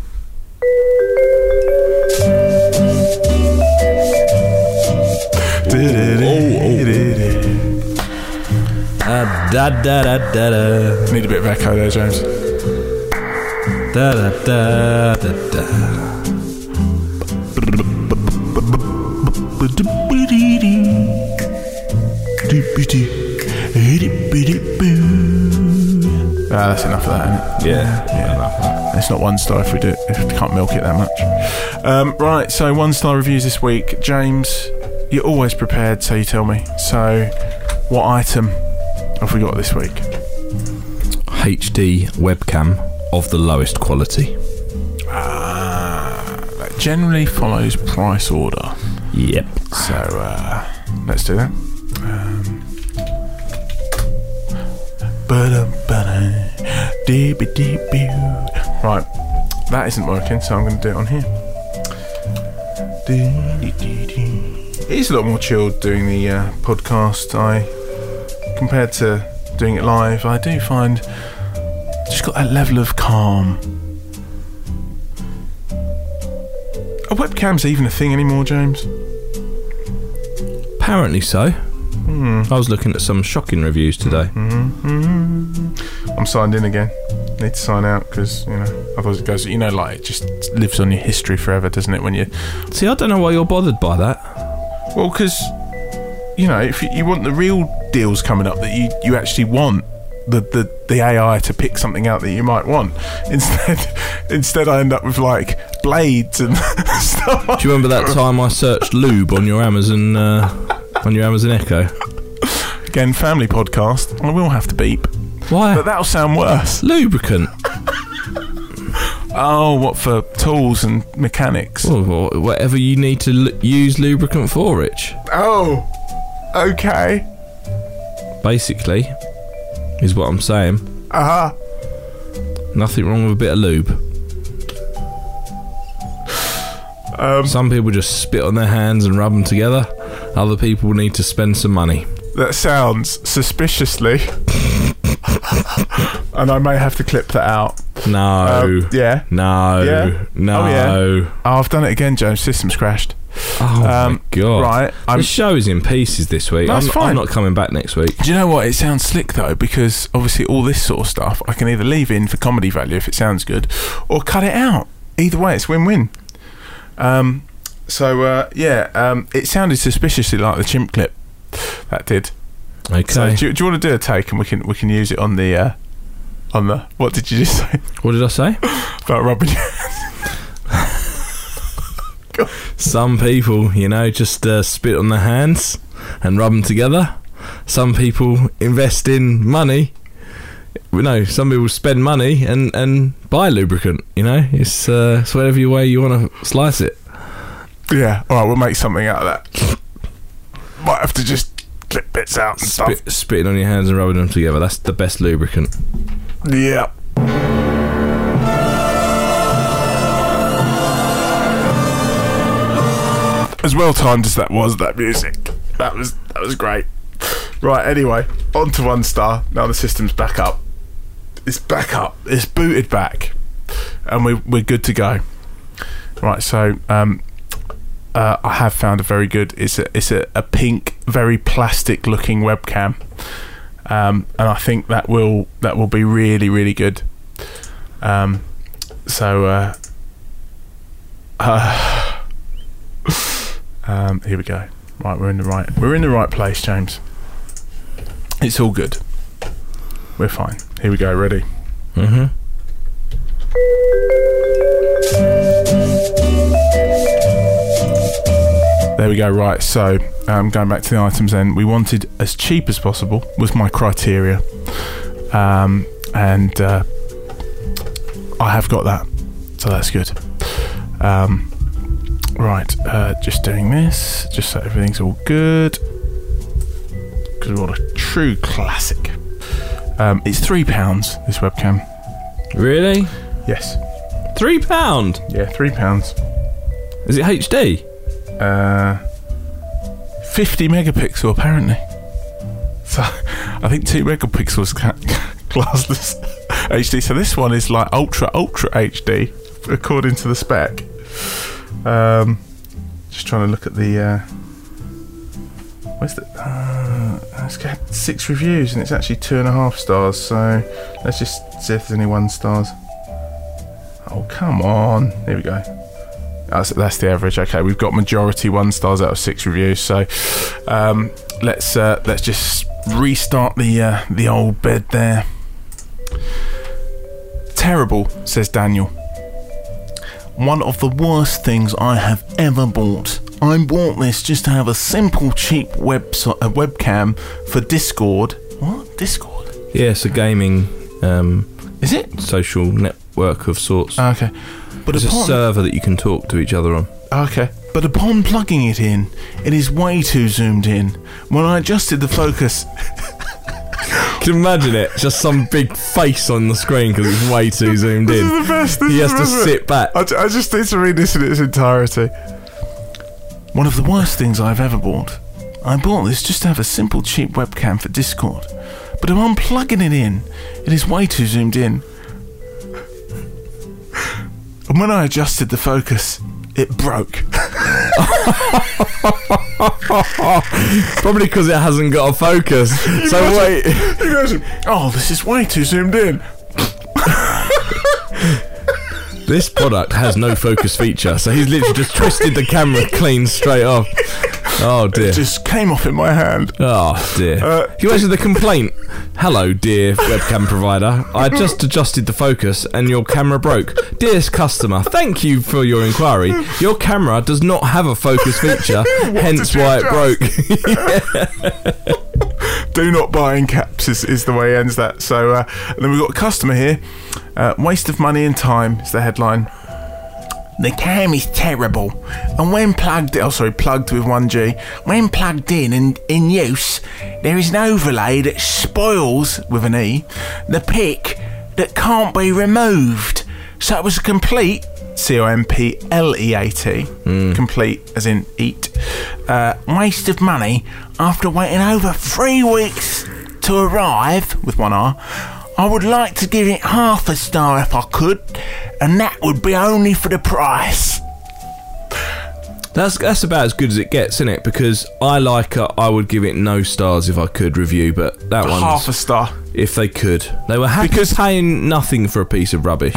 Uh, da da da da da. Need a bit of echo there, James. Da da da da da. Ah, that's enough of that, isn't it? Yeah. Yeah. It's not one star if we do it, if we can't milk it that much. Um, right, so one star reviews this week. James, you're always prepared, so you tell me. So, what item have we got this week? H D webcam of the lowest quality. Ah, that generally follows price order. Yep. So, uh, let's do that. Um, right, that isn't working, so I'm going to do it on here. It is a lot more chilled doing the uh, podcast. I, compared to doing it live, I do find just got that level of calm. Are webcams even a thing anymore, James? Apparently so. Hmm. I was looking at some shocking reviews today. Mm-hmm. I'm signed in again. Need to sign out because, you know, otherwise it goes, you know, like it just lives on your history forever, doesn't it? When you, See, I don't know why you're bothered by that. well, because, you know, if you, you want the real deals coming up that you, you actually want the, the, the A I to pick something out that you might want. Instead, instead I end up with like blades and stuff. Do you remember that time I searched lube on your Amazon uh, on your Amazon Echo? Again, family podcast. I will have to beep, Why? but that'll sound worse. Lubricant. Oh, what for tools and mechanics? Well, whatever you need to l- use lubricant for, Rich. Oh, okay. Basically, is what I'm saying. Uh huh. Nothing wrong with a bit of lube. Um, Some people just spit on their hands and rub them together. Other people need to spend some money. that sounds suspiciously, and I may have to clip that out. No. Um, yeah. No. Yeah. No. Oh, yeah. Oh, I've done it again, James. System's crashed. Oh, Um, my God. Right. I'm, The show is in pieces this week. That's I'm, fine. I'm not coming back next week. do you know what? It sounds slick though, because obviously all this sort of stuff I can either leave in for comedy value if it sounds good, or cut it out. Either way, it's win-win. Um, so uh, yeah, um, it sounded suspiciously like the chimp clip. That did. Okay. So do, you- do you want to do a take and we can we can use it on the uh, on the what did you just say What did I say? about rubbing your Some people, you know, just uh, spit on their hands and rub them together. Some people invest in money. You know, some people spend money and, and buy lubricant. You know, it's uh, it's whatever your way you want to slice it. Yeah, all right, we'll make something out of that. Might have to just clip bits out and stuff. Spit, spitting on your hands and rubbing them together. That's the best lubricant. Yeah. As well timed as that was, that music, that was that was great. Right, anyway, on to one star. Now the system's back up. It's back up. It's booted back, and we we're good to go. Right, so um, uh, I have found a very good. It's a it's a, a pink, very plastic looking webcam, um, and I think that will that will be really really good. Um, so uh, uh, um, here we go. Right, we're in the right we're in the right place, James. It's all good. We're fine. Here we go. Ready? Mm-hmm. There we go. Right, so um, going back to the items then, we wanted as cheap as possible was my criteria. Um, and uh, I have got that, so that's good. Um, right, uh, just doing this, just so everything's all good, because we want a true classic. Um, it's three pounds, this webcam. Really? Yes. Three pound? Yeah, three pounds. Is it H D? Uh, fifty megapixel apparently. So I think two megapixels ca- classed as H D. So this one is like ultra ultra H D according to the spec. Um, just trying to look at the. Uh, where's the? Uh, it's got six reviews and it's actually two and a half stars. So let's just see if there's any one stars. Oh come on! Here we go. That's, that's the average. Okay, we've got majority one stars out of six reviews. So um, let's uh, let's just restart the uh, the old bed there. Terrible, says Daniel. One of the worst things I have ever bought. I bought this just to have a simple, cheap website, a webcam for Discord. What? Discord? Yeah, it's a gaming um, Is it? social network of sorts. Okay. But It's a upon, server that you can talk to each other on. okay. But upon plugging it in, it is way too zoomed in. When I adjusted the focus, Can you imagine it? Just some big face on the screen because it's way too zoomed in. This is the best. This He is has the to best. sit back. I, I just need to read this in its entirety. One of the worst things I've ever bought. I bought this just to have a simple, cheap webcam for Discord. But upon plugging it in, it is way too zoomed in. And when I adjusted the focus, it broke. Probably because it hasn't got a focus. So wait. He goes, oh, this is way too zoomed in. This product has no focus feature, so he's literally just twisted the camera clean straight off. Oh dear. It just came off in my hand. Oh dear. Uh, Can you imagine the complaint? Hello, dear webcam provider. I just adjusted the focus and your camera broke. Dearest customer, thank you for your inquiry. Your camera does not have a focus feature, hence did you why it adjust? broke. Do not buy in caps is, is the way he ends that. So uh, and then we've got a customer here. Uh, waste of money and time is the headline. The cam is terrible, and when plugged, oh sorry, plugged with one G, when plugged in and in use, there is an overlay that spoils, with an E, the pic that can't be removed. So it was a complete, C O M P L E A T, Mm. complete as in eat, uh, waste of money after waiting over three weeks to arrive, with one R. I would like to give it half a star if I could, and that would be only for the price. That's that's about as good as it gets, isn't it? Because I like uh, I would give it no stars if I could review, but that one's Half a star. if they could. They were happy Because- paying nothing for a piece of rubbish.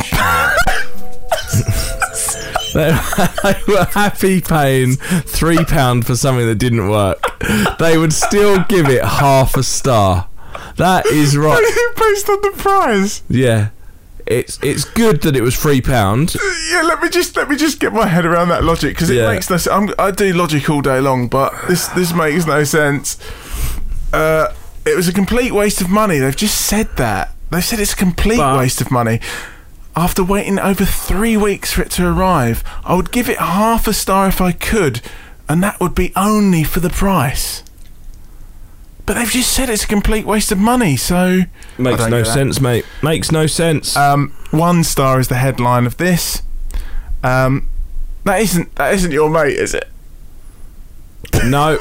They, they were happy paying three pound for something that didn't work. They would still give it half a star. That is right. Based on the price. Yeah, it's it's good that it was three pound. Yeah, let me just let me just get my head around that logic, because it Yeah. makes no sense. I'm, I do logic all day long, but this this makes no sense. Uh, it was a complete waste of money. They've just said that. They've said it's a complete But- waste of money. After waiting over three weeks for it to arrive, I would give it half a star if I could, and that would be only for the price. But they've just said it's a complete waste of money, so I Makes don't no get that. sense, mate. Makes no sense. Um, one star is the headline of this. Um, that isn't that isn't your mate, is it? No.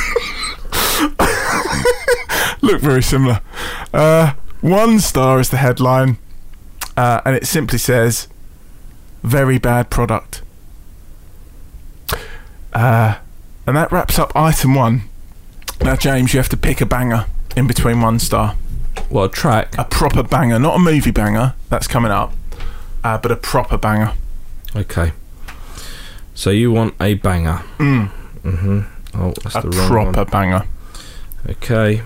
Look very similar. Uh, one star is the headline, uh, and it simply says, "Very bad product." Uh, and that wraps up item one. Now, James, you have to pick a banger in between one star. What a track. A proper banger, not a movie banger. That's coming up, uh, but a proper banger. Okay. So you want a banger. Mm. Mm-hmm. Oh, that's A the wrong proper one. banger. Okay.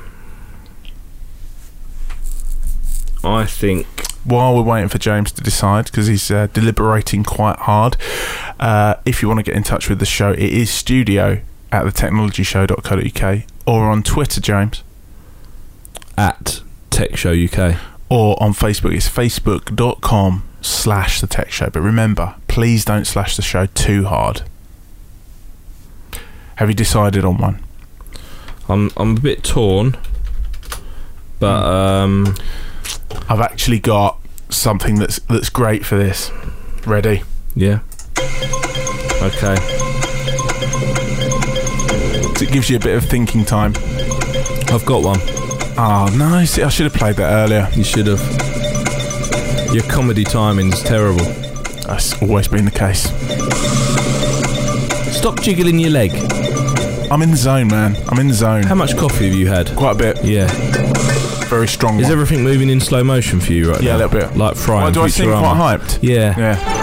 I think While we're waiting for James to decide, because he's uh, deliberating quite hard, uh, if you want to get in touch with the show, it is studio at the technology show dot co dot uk, or on Twitter, James, at Tech Show U K. or on Facebook. It's facebook.com slash the tech show. But remember, please don't slash the show too hard. Have you decided on one? I'm I'm a bit torn, but um, I've actually got something that's that's great for this. Ready? yeah. Okay. It gives you a bit of thinking time. I've got one. Oh, no. See, I should have played that earlier. You should have. Your comedy timing's terrible. That's always been the case. Stop jiggling your leg. I'm in the zone, man. I'm in the zone. How much coffee have you had? Quite a bit. Yeah. Very strong Is one. everything moving in slow motion for you right Yeah, now? a little bit. Like Fry Why and do I seem Futurama. quite hyped? Yeah.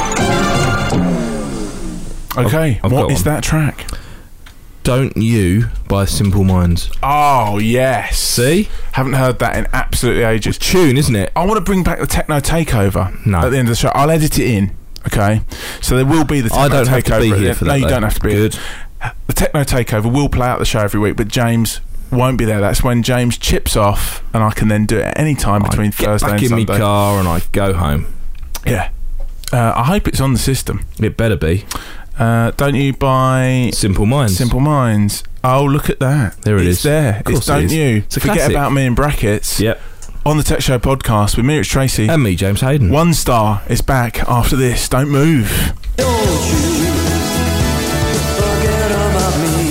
Yeah. Okay, I've what got is one. that track? Don't You by Simple Minds. Oh, yes. See? Haven't heard that in absolutely ages. Tune, isn't it? I want to bring back the Techno Takeover No. at the end of the show. I'll edit it in, okay? So there will be the Techno I don't Takeover. have to be at the here end. for that. No, you though. don't have to be. Good. The Techno Takeover will play out the show every week, but James won't be there. That's when James chips off, and I can then do it at any time between I get Thursday back and in Sunday. my car and I go home. Yeah. Uh, I hope it's on the system. It better be. Uh, don't you buy Simple Minds. Simple Minds? Oh, look at that. There it it's is. there. Of course It's Don't it is. You. It's a Forget classic. About Me in brackets. Yep. On the Tech Show podcast with me, Rich Tracy. And me, James Hayden. One Star is back after this. Don't move. Don't you forget about me.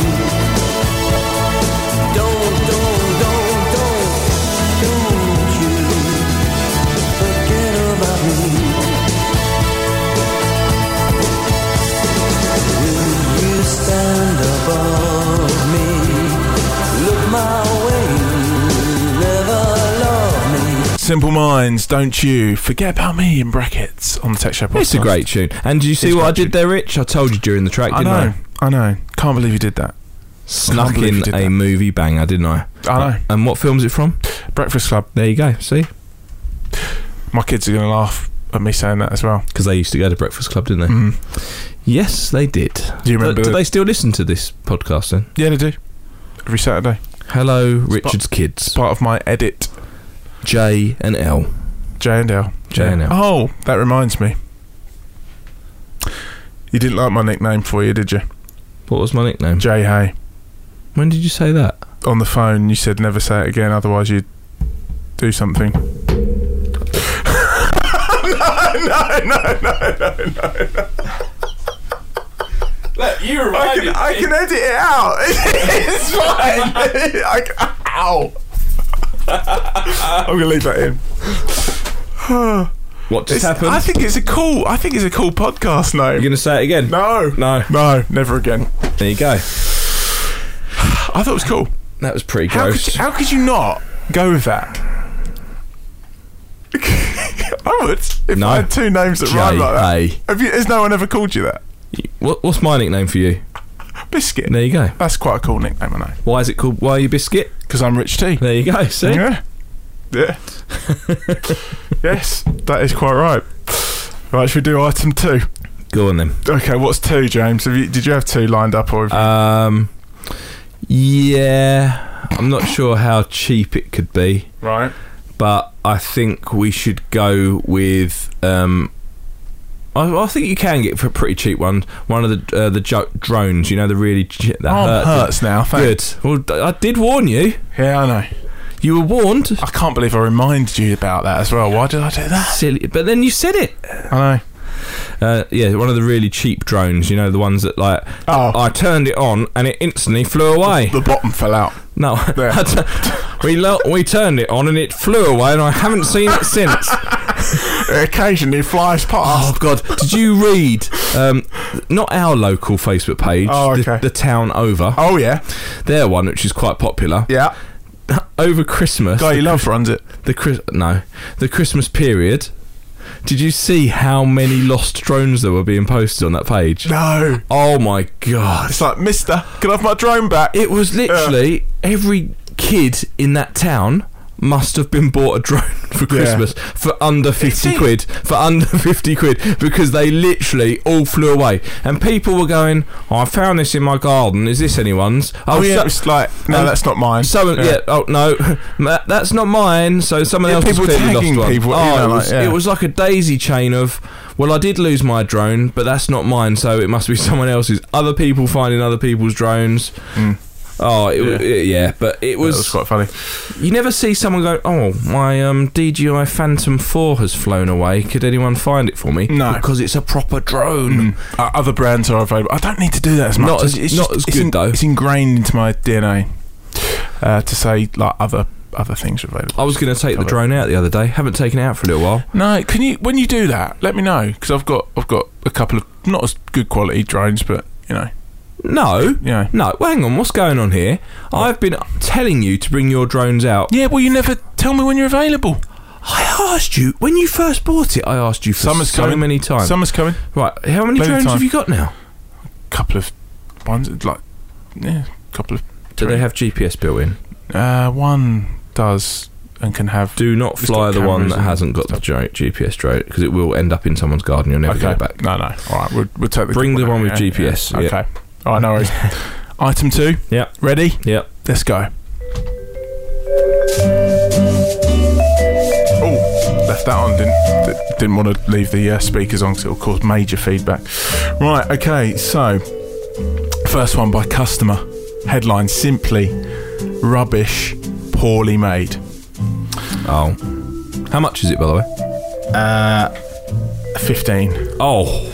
Don't, don't, don't, don't, don't you forget about me. Will you stand above me? Look my way, never love me. Simple Minds, Don't You Forget About Me in brackets on the Tech Show podcast. It's a great tune. And did you see It's a what great I did tune. there, Rich? I told you during the track, I didn't I? know. I know. Can't believe you did that. Snuck Can't believe in you did a that. movie banger, didn't I? I know. And what film's it from? Breakfast Club. There you go. See? My kids are going to laugh at me saying that as well. Because they used to go to Breakfast Club, didn't they? Mm. Yes, they did. Do you remember Do the- they still listen to this podcast then? Yeah, they do. Every Saturday. Hello, Richard's kids. Part of my edit. J and L. J and L. J and L. Oh, that reminds me. You didn't like my nickname for you, did you? What was my nickname? Jay Hay. When did you say that? On the phone, you said never say it again, otherwise you'd do something. no, no, no, no, no, no. Look, you I can, I can edit it out. It's fine. I can, ow. I'm gonna leave that in. What just It's- happened? I think it's a cool. I think it's a cool podcast name. You're going to say it again? No, No. no, never again. There you go. I thought it was cool. That was pretty How gross. could, you, how could you not go with that? I would if No. I had two names that rhyme like that. J A. Have you? Has no one ever called you that? What, what's my nickname for you? Biscuit. There you go. That's quite a cool nickname, I know. Why is it called Why Are You Biscuit? Because I'm Rich T. There you go. See? Yeah. Yeah. Yes, that is quite right. Right, should we do item two? Go on then. Okay, what's two, James? Have you, did you have two lined up, or have you, Um, yeah, I'm not sure how cheap it could be, right? but I think we should go with. Um, I, I think you can get for a pretty cheap one. One of the uh, the jo- drones, you know, the really ch- that Oh, hurt. hurts now. Good. Thanks. Well, d- I did warn you. Yeah, I know. You were warned. I can't believe I reminded you about that as well. Why did I do that? Silly, but then you said it. I know. Uh, yeah, one of the really cheap drones. You know, the ones that like. Oh. I turned it on and it instantly flew away. The bottom fell out. No, There. I t- we lo- we turned it on and it flew away, and I haven't seen it since. It occasionally flies Oh past. God! Did you read? Um, not our local Facebook page. Oh, the, okay. the town over. Oh, yeah. Their one, which is quite popular. Yeah. Over Christmas. Guy the you love runs it. The Chris- no, the Christmas period. Did you see how many lost drones there were being posted on that page? No. Oh my God! It's like, mister, can I have my drone back? It was literally every kid in that town, must have been bought a drone for Christmas for under fifty See- quid. For under fifty quid, because they literally all flew away. And people were going, oh, I found this in my garden. Is this anyone's? Oh, yeah, so- it's like, no, and that's not mine. Someone, yeah. oh no, that- that's not mine. So someone Yeah, else has people clearly tagging lost one. people, you oh, know, it, like, was, yeah. it was like a daisy chain of, well, I did lose my drone, but that's not mine, so it must be someone else's. Other people finding other people's drones. Mm. Oh, it, yeah. It, yeah, but it was, That was quite funny. You never see someone go, oh, my um, D J I Phantom four has flown away. Could anyone find it for me? No. Because it's a proper drone. Mm. Uh, other brands are available. I don't need to do that as much. Not as- it's not just- as it's good, in- though. It's ingrained into my D N A uh, to say like other other things are available. I was going to take the Other- drone out the other day. Haven't taken it out for a little while. No, can you when you do that? Let me know because I've got I've got a couple of not as good quality drones, but you know, No. yeah, No, well, hang on. What's going on here? I've been telling you to bring your drones out. yeah. Well, you never tell me when you're available. I asked you when you first bought it. I asked you for Summer's so coming. many times. Summer's coming. Right, how many Plenty of drones time. have you got now? Couple of ones like yeah, couple of. Do they have G P S built in? Uh, one does and can have. Do not It's fly got the one cameras that and hasn't got the stuff. G P S drone because it will end up in someone's garden. You'll never Okay. get it back. No, no. All right, we'll, we'll take the Bring good the one with yeah, G P S, Yeah. yeah. Okay. All right, no worries. Item two. Yeah, Ready? yeah. Let's go. Oh, left that on. Didn't d- didn't want to leave the uh, speakers on because it'll cause major feedback. Right. Okay. So, first one by customer. Headline: simply rubbish, poorly made. Oh, how much is it, by the way? Uh, fifteen. Oh,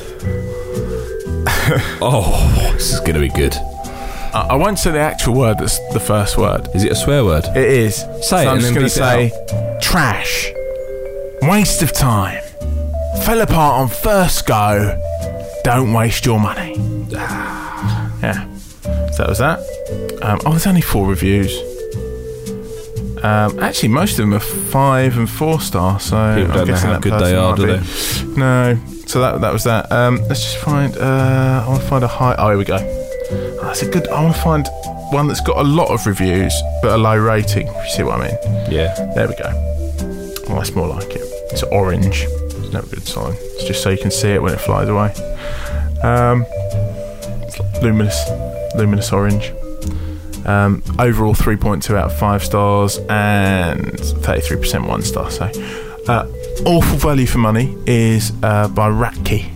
oh, this is going to be good. I, I won't say the actual word. That's the first word. Is it a swear word? It is. Say so it I'm and just then going beep to it say trash, waste of time, fell apart on first go. Don't waste your money. Yeah. So that was that. Um, oh, there's only four reviews. Um, actually, most of them are five and four star. So People I'm don't know guessing how that good person they are, might do be- they? No. So that that was that. Um, let's just find. Uh, I want to find a high. Oh, here we go. Oh, that's a good. I want to find one that's got a lot of reviews but a low rating. If you see what I mean. Yeah. There we go. Well, that's more like it. It's orange. It's never a good sign. It's just so you can see it when it flies away. Um, it's like luminous, luminous orange. Um, overall, three point two out of five stars and thirty-three percent one star. So, uh, awful value for money is uh, by Ratke.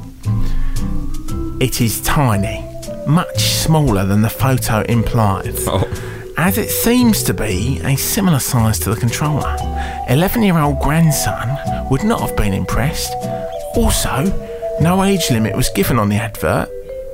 It is tiny, much smaller than the photo implies. Oh. As it seems to be a similar size to the controller. eleven-year-old grandson would not have been impressed. Also, no age limit was given on the advert.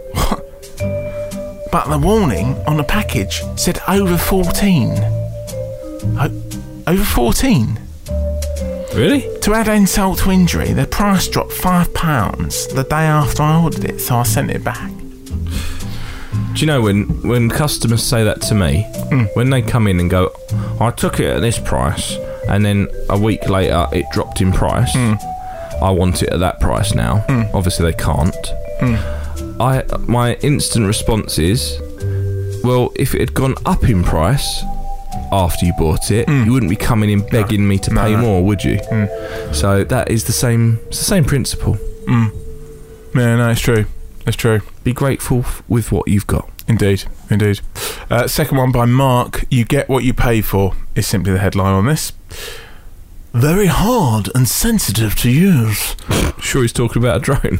But the warning on the package said over fourteen. O- over fourteen? Really? To add insult to injury, the price dropped five pounds the day after I ordered it, so I sent it back. Do you know when when customers say that to me, Mm. when they come in and go, I took it at this price, and then a week later it dropped in price. Mm. I want it at that price now. Obviously they can't. I my instant response is, well, if it had gone up in price after you bought it, you wouldn't be coming in begging me to No, pay no. more, would you? So that is the same. It's the same principle. Yeah, no, it's true. It's true. Be grateful f- with what you've got. Indeed, indeed. Uh, second one by Mark. You get what you pay for is simply the headline on this. Very hard and sensitive to use. Sure, he's talking about a drone.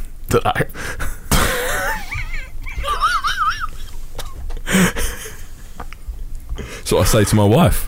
That's what I say to my wife.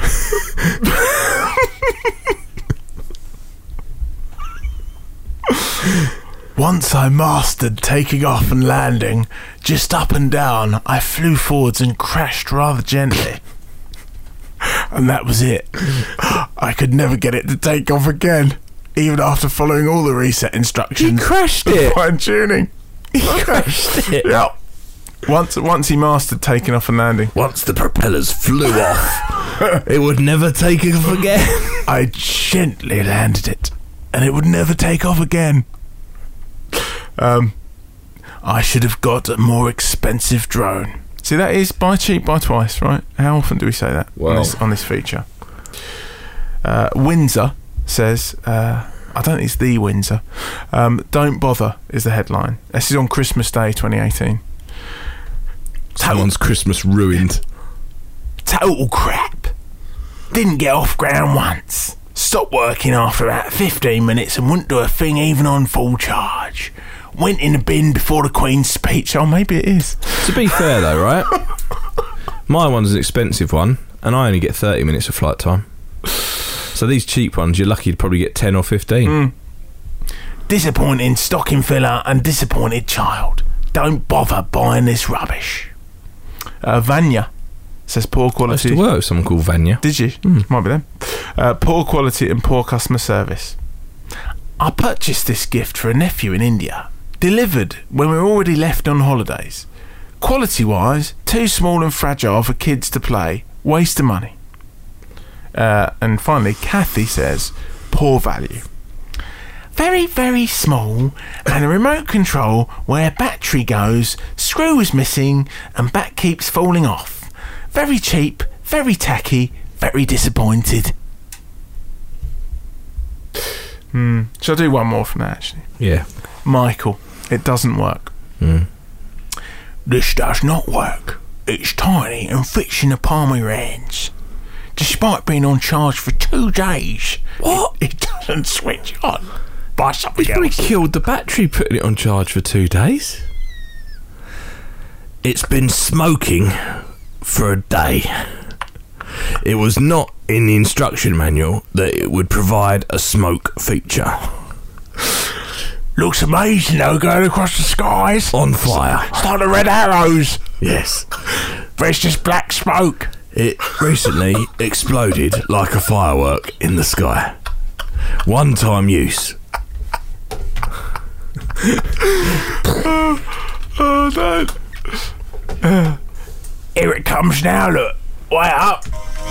Once I mastered taking off and landing, just up and down, I flew forwards and crashed rather gently. And that was it. I could never get it to take off again, even after following all the reset instructions. He crashed and it. Fine-tuning. He crashed it. Yep. Once, once he mastered taking off and landing, Once the propellers flew off, it would never take off again. I gently landed it, and it would never take off again. Um, I should have got a more expensive drone. See, that is buy cheap, buy twice, right? How often do we say that on, Well. this, on this feature? Uh, Windsor says, uh, I don't think it's the Windsor. Um, don't bother is the headline. This is on Christmas Day twenty eighteen. Someone's Christmas ruined. Total crap. Didn't get off ground once. Stopped working after about fifteen minutes and wouldn't do a thing even on full charge. Went in the bin before the Queen's speech. Oh, maybe it is. To be fair though, right? My one's an expensive one, and I only get thirty minutes of flight time. So these cheap ones, you're lucky to probably get ten or fifteen. Mm. Disappointing stocking filler and disappointed child. Don't bother buying this rubbish. Uh, Vanya says poor I used quality. to work with someone called Vanya. Did you? Mm. Might be them. Uh, poor quality and poor customer service. I purchased this gift for a nephew in India. Delivered when we were already left on holidays. Quality-wise, too small and fragile for kids to play. Waste of money. Uh, and finally, Kathy says, poor value. Very, very small, and a remote control where battery goes, screw is missing, and back keeps falling off. Very cheap, very tacky, very disappointed. Hmm. Shall I do one more from that, actually? Yeah. Michael, it doesn't work. Mm. This does not work. It's tiny and fits in the palm of your hands. Despite being on charge for two days, what? It, it doesn't switch on. Buy something We else. killed the battery putting it on charge for two days. It's been smoking for a day. It was not in the instruction manual that it would provide a smoke feature. Looks amazing though, going across the skies. On fire. It's like the red arrows. Yes. But it's just black smoke. It recently exploded like a firework in the sky. One time use. Oh, no. Uh, here it comes now, look. Way up.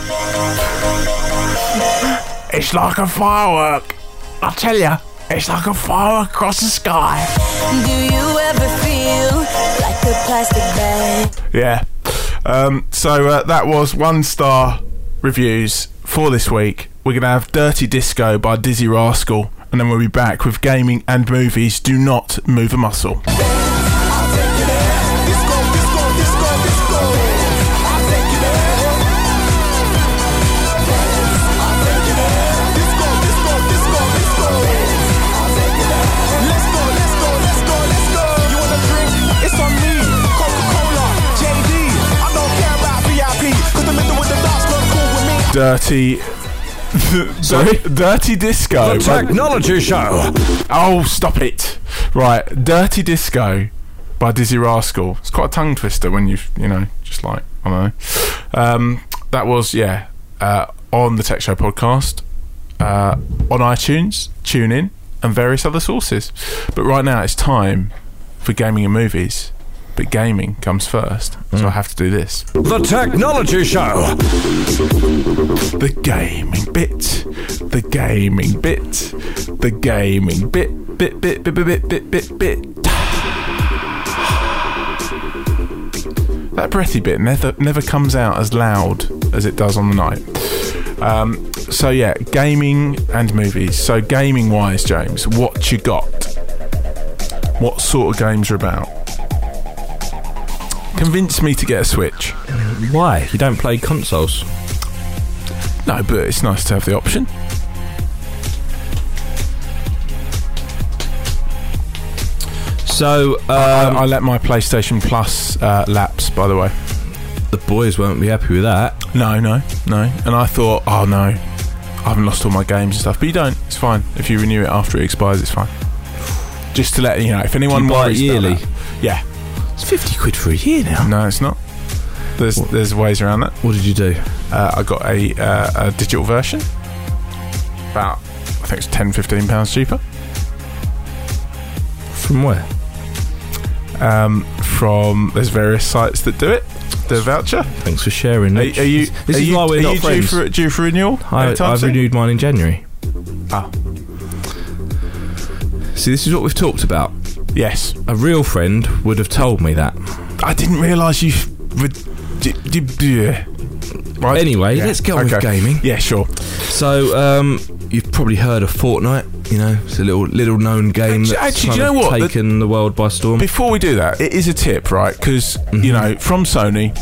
It's like a firework. I tell ya, it's like a firework across the sky. Do you ever feel like a plastic bag? Yeah. Um, so uh, that was one star reviews for this week. We're going to have Dirty Disco by Dizzy Rascal, and then we'll be back with gaming and movies. Do not move a muscle. Dirty Sorry? Dirty Disco. The Technology Show. Oh, stop it. Right, Dirty Disco by Dizzy Rascal. It's quite a tongue twister when you you know, just like, I don't know. Um, that was, yeah, uh, on the Tech Show podcast, uh, on iTunes, TuneIn, and various other sources. But right now it's time for gaming and movies. But gaming comes first, mm. so I have to do this. The Technology Show. The gaming bit. The gaming bit. The gaming bit. Bit, bit, bit, bit, bit, bit, bit. That breathy bit never, never comes out as loud as it does on the night. Um, so, yeah, gaming and movies. So, gaming-wise, James, what you got? What sort of games are about? Convince me to get a Switch. Why? You don't play consoles? No, but it's nice to have the option. So, um, I, I let my PlayStation Plus uh, lapse, by the way. The boys won't be happy with that. No, no, no. And I thought, oh no, I haven't lost all my games and stuff. But you don't. It's fine. If you renew it after it expires, it's fine. Just to let you know, if anyone Do you buy it worries yearly? about that, yeah. It's fifty quid for a year now. No, it's not. There's What? there's ways around that. What did you do? Uh, I got a, uh, a digital version. About, I think it's ten, fifteen pounds cheaper. From where? Um, from, there's various sites that do it. The voucher. Thanks for sharing. Are, are Mitch. you? This are is you, why we're are not you due friends. for due for renewal? I, anytime I've soon? renewed mine in January. Ah, See, this is what we've talked about. yes. A real friend would have told me that. I didn't realise you would. D- d- d- Right. Anyway, Yeah. let's get on Okay. with gaming. Yeah, sure. So, um, you've probably heard of Fortnite. You know, it's a little little known game Actually- that's actually, kind do you of know what? The- taken the world by storm. Before we do that, it is a tip, right? Because, Mm-hmm. you know, from Sony,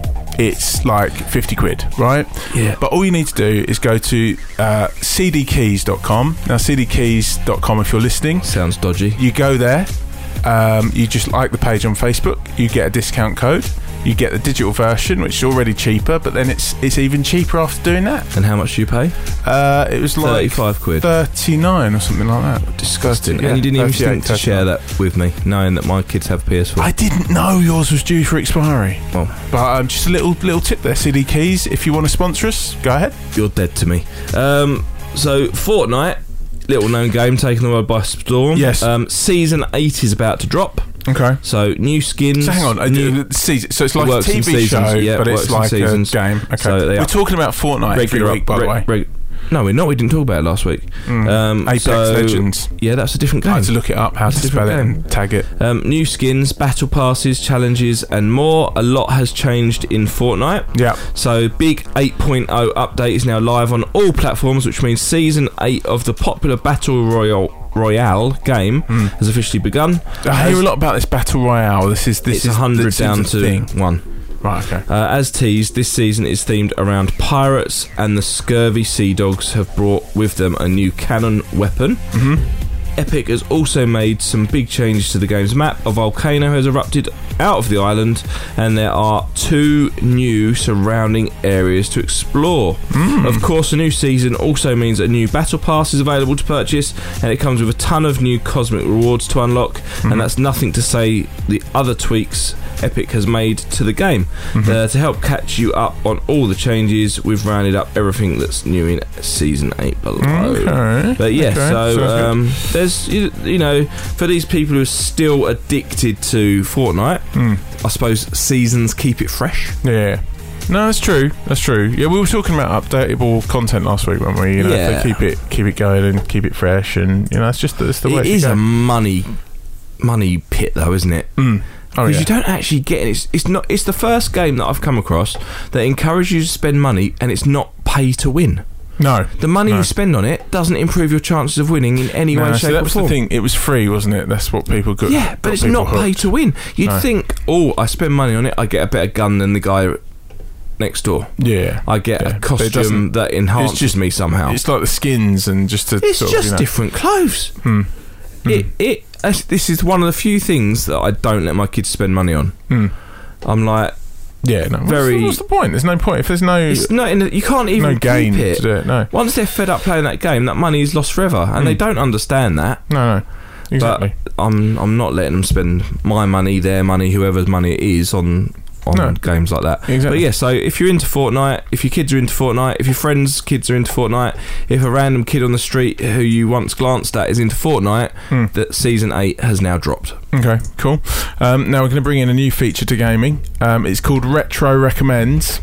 it's like fifty quid, right? Yeah. But all you need to do is go to uh, c d keys dot com. Now, c d keys dot com, if you're listening, Sounds dodgy. you go there, um, you just like the page on Facebook, you get a discount code, you get the digital version, which is already cheaper, but then it's it's even cheaper after doing that. And how much do you pay? Uh, it was like thirty-five quid. thirty-nine or something like that. Disgusting. thirty, yeah, and you didn't even thirty-eight, think to share thirty-nine. that with me, knowing that my kids have P S four. I didn't know yours was due for expiry. Well, But um, just a little little tip there, C D Keys. If you want to sponsor us, go ahead. you're dead to me. Um, so, Fortnite, little known game, taking the world by storm. Yes. Um, season eight is about to drop. Okay. So, new skins. So hang on, uh, new- uh, season, so it's like a Works T in V seasons, show, yeah, but works it's in like seasons. a game. Okay, So they we're are talking about Fortnite every regular week, by the way. reg- reg- no, we're not. We didn't talk about it last week. Mm. Um, Apex so- Legends. Yeah, that's a different I game. had to look it up, how That's to a spell it different and tag it. Um, new skins, battle passes, challenges, and more. A lot has changed in Fortnite. Yeah. So, big eight point oh update is now live on all platforms, which means Season eight of the popular Battle Royale Royale game has officially begun. I hear As- a lot about this battle royale. This is this it's is one hundred this is down the to thing. one. Right. Okay. Uh, as teased, this season is themed around pirates, and the scurvy sea dogs have brought with them a new cannon weapon. Mm-hmm. Epic has also made some big changes to the game's map. A volcano has erupted out of the island, and there are two new surrounding areas to explore. Of course, a new season also means a new battle pass is available to purchase, and it comes with a ton of new cosmic rewards to unlock, and that's nothing to say the other tweaks Epic has made to the game. Uh, to help catch you up on all the changes, we've rounded up everything that's new in Season eight below. Okay. But yeah, Okay, so sounds good. um, there's you, you know, for these people who are still addicted to Fortnite, Hmm. I suppose seasons keep it fresh. Yeah. No, that's true. That's true. Yeah, we were talking about updatable content last week, weren't we? You know, if Yeah. they keep it keep it going and keep it fresh, and you know, it's just it's the way It it is should a go. money money pit though, isn't it? Mm. Oh, Because yeah. you don't actually get it. It's, it's not. It's the first game that I've come across that encourages you to spend money, and it's not pay to win. No, The money no. you spend on it doesn't improve your chances of winning in any No, way, so shape, that or was form. the thing. It was free, wasn't it? That's what people got. Yeah, got but it's people not pay hooked. to win. You'd No. think, oh, I spend money on it, I get a better gun than the guy next door. Yeah, I get yeah. a But it costume doesn't- that enhances just- me somehow. It's like the skins and just to. It's sort just of, you know, different clothes. Hmm. It it that's- this is one of the few things that I don't let my kids spend money on. Hmm. I'm like, Yeah, no. What's, Very- the, what's the point? There's no point if there's no it's not in. The, you can't even no gain keep it. to do it. No, Once they're fed up playing that game, that money is lost forever, and they don't understand that. no, no. Exactly. But I'm I'm not letting them spend my money, their money, whoever's money it is on on No. games like that. Exactly. But yeah, so if you're into Fortnite, if your kids are into Fortnite, if your friends' kids are into Fortnite, if a random kid on the street who you once glanced at is into Fortnite, Hmm. that season eight has now dropped. Okay, cool. Um, now we're going to bring in a new feature to gaming. Um, it's called Retro Recommends.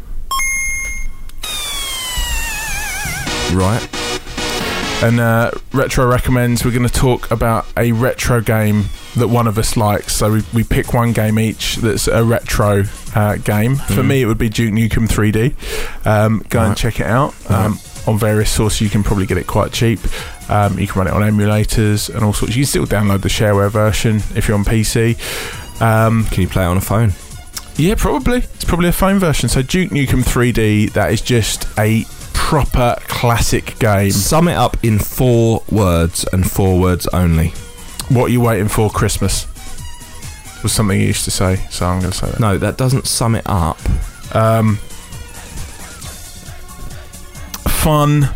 Right. And uh, Retro Recommends, we're going to talk about a retro game that one of us likes. So we, we pick one game each that's a retro uh, game. For me, it would be Duke Nukem three D. Um, go and Right. check it out. Um, on various sources, you can probably get it quite cheap. Um, you can run it on emulators and all sorts. You can still download the shareware version if you're on P C. Um, Can you play it on a phone? yeah, probably. It's probably a phone version. So Duke Nukem three D, that is just a proper classic game. Sum it up in four words and four words only. What are you waiting for? Christmas was something you used to say, so I'm going to say that. No, that doesn't sum it up. Um, fun,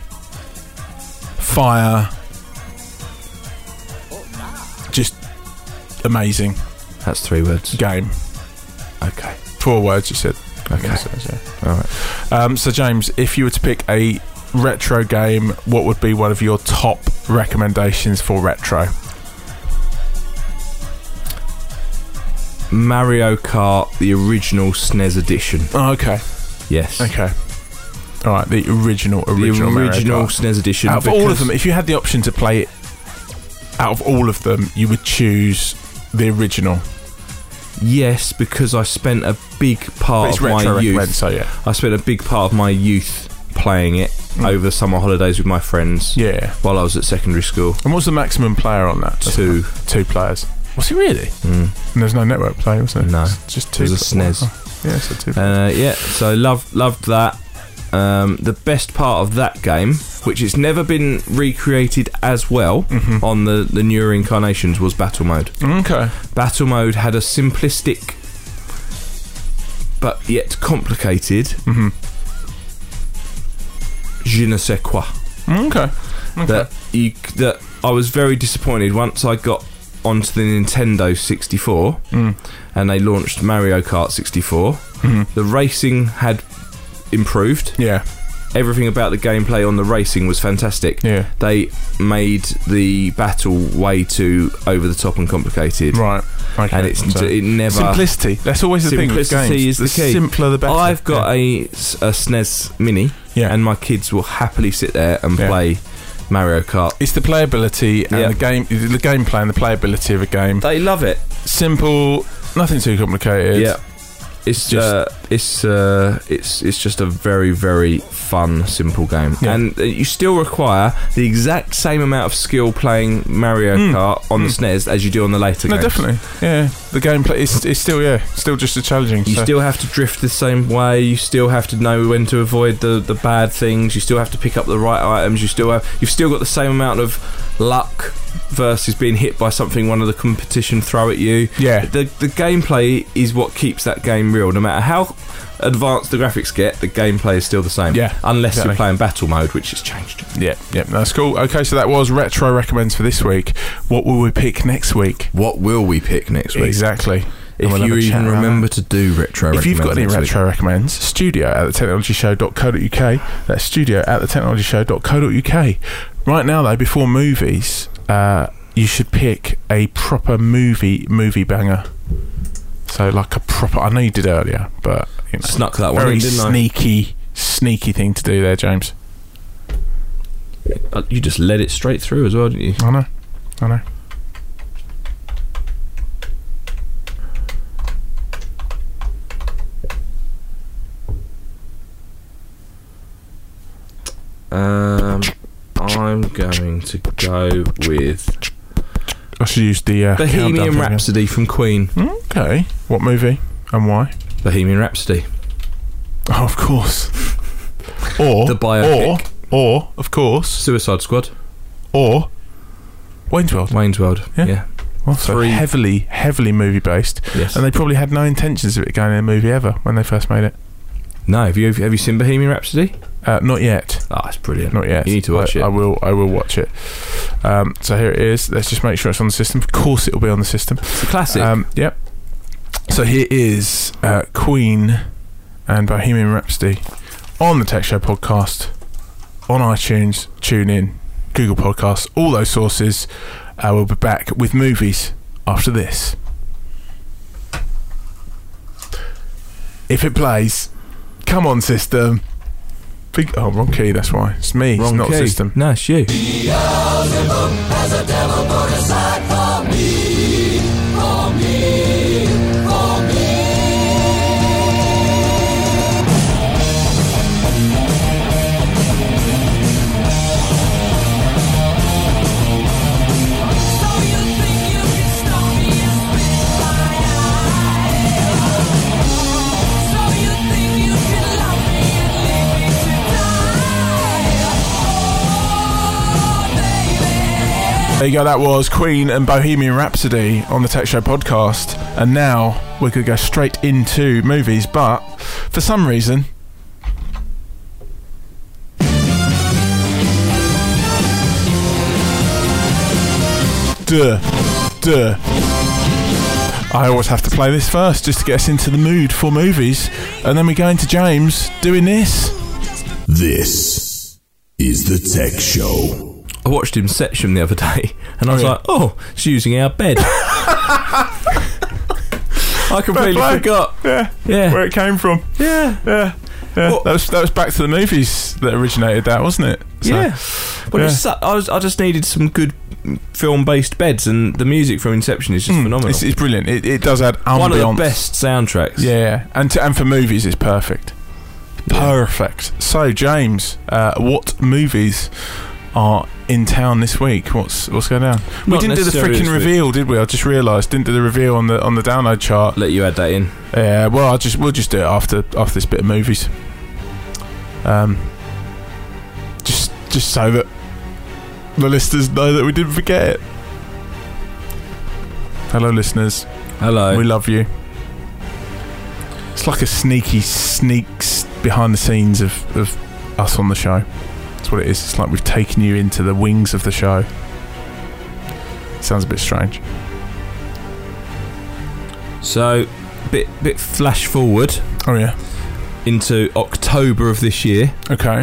fire, just amazing That's three words. game. Okay. Four words, you said. Okay. Yeah. All right. Um, so, James, if you were to pick a retro game, what would be one of your top recommendations for retro? Mario Kart, the original S N E S edition. Oh, okay. Yes. Okay. All right, the original, The original, Mario original Kart. S N E S edition. Out of all of because- them, if you had the option to play it, out of all of them, you would choose the original. yes, because I spent a big But part it's of my retro recommend, youth. so yeah. I spent a big part of my youth playing it over summer holidays with my friends. Yeah. While I was at secondary school. And what's the maximum player on that? Two. Two players. Was it really? Mm. And there's no network play, was there? No. It's just two. It was a pla- S N E S. Oh, yeah, so two. Uh, yeah, so loved loved that. Um, the best part of that game, which it's never been recreated as well Mm-hmm. on the, the newer incarnations, was battle mode. Okay. Battle mode had a simplistic but yet complicated Mm-hmm. je ne sais quoi. Okay. Okay. That you that I was very disappointed once I got onto the Nintendo sixty-four Mm. and they launched Mario Kart sixty-four. Mm-hmm. The racing had improved. Yeah. Everything about the gameplay on the racing was fantastic. Yeah. They made the battle way too over the top and complicated. Right. Okay. And it's So- it never simplicity. That's always the thing with Simplicity games. is the key. simpler the better. I've got yeah. a, s- a S N E S Mini, Yeah. and my kids will happily sit there and Yeah. play Mario Kart. It's the playability and Yeah. the game, the gameplay and the playability of a game. They love it. Simple, nothing too complicated. Yeah, it's Just- uh, it's uh, it's it's just a very very fun, simple game, Yeah. and uh, you still require the exact same amount of skill playing Mario Kart on the S N E S as you do on the later Hmm. No, games. definitely. Yeah, the gameplay is it's still yeah, still just as challenging. You so. still have to drift the same way. You still have to know when to avoid the, the bad things. You still have to pick up the right items. You still have you've still got the same amount of luck versus being hit by something one of the competition throw at you. Yeah. The the gameplay is what keeps that game real. No matter how advanced the graphics get, the gameplay is still the same. Yeah, unless exactly. you're playing battle mode, which has changed. Yeah, yeah, that's cool. Okay, so that was retro recommends for this week. What will we pick next week? What will we pick next week? Exactly. If And we'll you have a chat even around remember that. to do retro If you've got any recommends next retro recommends, studio at the technology show dot co dot uk. That's studio at the technology show dot co dot uk. Right now, though, before movies, uh, you should pick a proper movie movie banger. So, like a proper. I know you did earlier, but you know, Snuck that one very in, didn't I? sneaky, sneaky thing to do there, James. week. Uh, You just led it straight through as well, didn't you? I know, I know. Um, I'm going to go with I should use the uh, countdown Bohemian thing again. Rhapsody from Queen. Okay, what movie and why? Bohemian Rhapsody. Oh, of course. Or The biopic. Or, or of course, Suicide Squad. or Wayne's World. Wayne's World. Yeah. Yeah. Well, so Three. heavily, heavily movie based, Yes. and they probably had no intentions of it going in a movie ever when they first made it. No, have you have you seen Bohemian Rhapsody? Uh, not yet. Oh, it's brilliant. Not yet. You need to watch I, it. I will. I will watch it. Um, so here it is. Let's just make sure it's on the system. Of course, it will be on the system. It's a classic. Um, yep. So here is uh, Queen and Bohemian Rhapsody on the Tech Show podcast on iTunes. Tune in, Google Podcasts, all those sources. Uh, we'll be back with movies after this. If it plays, come on, system. Big, oh, wrong key. That's why it's me. Wrong it's not key. system. No, it's you. There you go. That was Queen and Bohemian Rhapsody on the Tech Show podcast. And now we're going to go straight into movies, but for some reason, duh, duh. I always have to play this first just to get us into the mood for movies, and then we go into James doing this. This is the Tech Show. I watched Inception the other day, and I was Oh, yeah. like, "Oh, it's using our bed." I completely play. forgot. Yeah, Yeah. where it came from. Yeah, Yeah, yeah. Well- that was that was back to the movies that originated that, wasn't it? So, yeah. But yeah. It's su- I was, I just needed some good film-based beds, and the music from Inception is just Mm, phenomenal. It's, it's brilliant. It, it does add ambience. One of the best soundtracks. Yeah, and to, and for movies, it's perfect. Perfect. So, James, uh, what movies are in town this week? What's what's going down? We Not didn't do the necessarily freaking this week. reveal, did we? I just realised. Didn't do the reveal on the on the download chart. Let you add that in. Yeah. Well, I'll just we'll just do it after after this bit of movies. Um. Just just so that the listeners know that we didn't forget it. Hello, listeners. Hello. We love you. It's like a sneaky sneaks behind the scenes of, of us on the show. That's what it is. It's like we've taken you into the wings of the show. Sounds a bit strange. So, bit bit flash forward Oh yeah. into October of this year. Okay.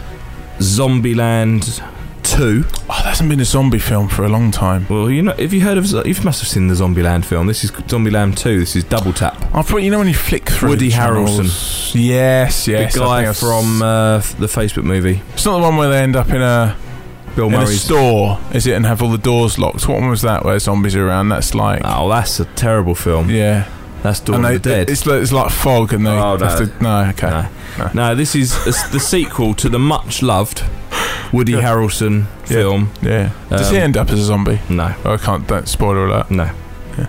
Zombieland two. Oh, there hasn't been a zombie film for a long time. Well, you know, have you heard of? You must have seen the Zombieland film. This is Zombieland two. This is Double Tap. I thought you know when you flick through Woody the channels- Harrelson. Yes, yes. the I guy think I've from s- uh, f- the Facebook movie. It's not the one where they end up in a Bill in a Murray's. store, is it? And have all the doors locked. What one was that? Where zombies are around? That's like Oh, that's a terrible film. yeah. That's Dawn And of they, the Dead. It's like, it's like fog, and they Oh, no. have to. No, okay. No. No. No, this is a, the sequel to the much loved Woody Yeah. Harrelson film. Yeah. Does he Um, end up as a zombie? No, Oh, I can't. Don't spoiler alert. no. Yeah.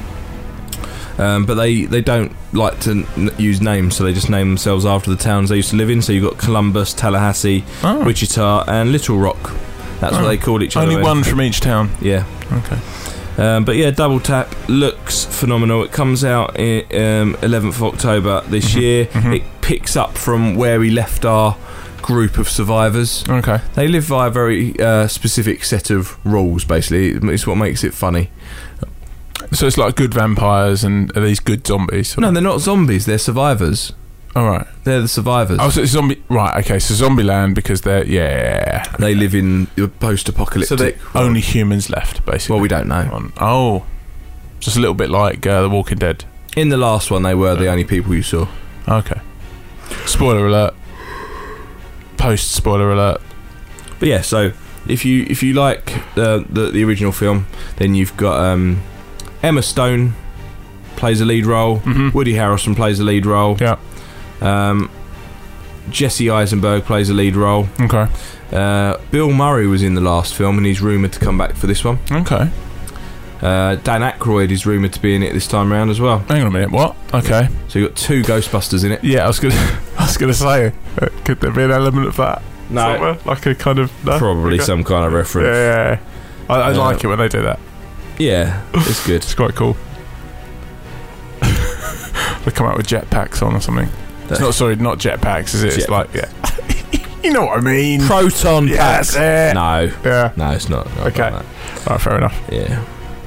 Um, but they, they don't like to n- use names, so they just name themselves after the towns they used to live in. So you've got Columbus, Tallahassee, Oh. Wichita, and Little Rock. That's Oh. what they call each other. Only one from each town. Yeah. Okay. Um, but yeah, Double Tap looks phenomenal. It comes out in um, eleventh of October this Mhm, year. mhm. It picks up from where we left our group of survivors. Okay. They live by a very uh, specific set of rules, basically. It's what makes it funny. So it's like good vampires and are these good zombies? No, they're not zombies. They're survivors. All right. They're the survivors. Oh, so it's zombie. Right. Okay. So Zombieland because they're yeah. They live in the post-apocalyptic. So they're world. only humans left, basically. Well, we don't know. On- Oh, just a little bit like uh, The Walking Dead. In the last one, they were the only people you saw. Okay. Spoiler alert. Post spoiler alert. But yeah, so if you if you like uh, the the original film, then you've got um, Emma Stone plays a lead role. Mhm. Woody Harrelson plays a lead role. Yeah. Um, Jesse Eisenberg plays a lead role. Okay. Uh, Bill Murray was in the last film, and he's rumoured to come back for this one. Okay. Uh, Dan Aykroyd is rumoured to be in it this time around as well. Hang on a minute. What? Okay. So you've got two Ghostbusters in it. Yeah, I was gonna. I was gonna say. Uh, could there be an element of that? Somewhere? Like a kind of no? Probably Okay. some kind of Yeah, reference. yeah, yeah. I, I Uh, like it when they do that. Yeah, it's good. It's quite cool. They come out with jetpacks on or something. It's not sorry, not jetpacks, is it? It's Jet- like yeah. You know what I mean? Proton Yeah, packs. that's it. No, Yeah. no, it's not. not Okay. like Right, fair enough. that. Yeah.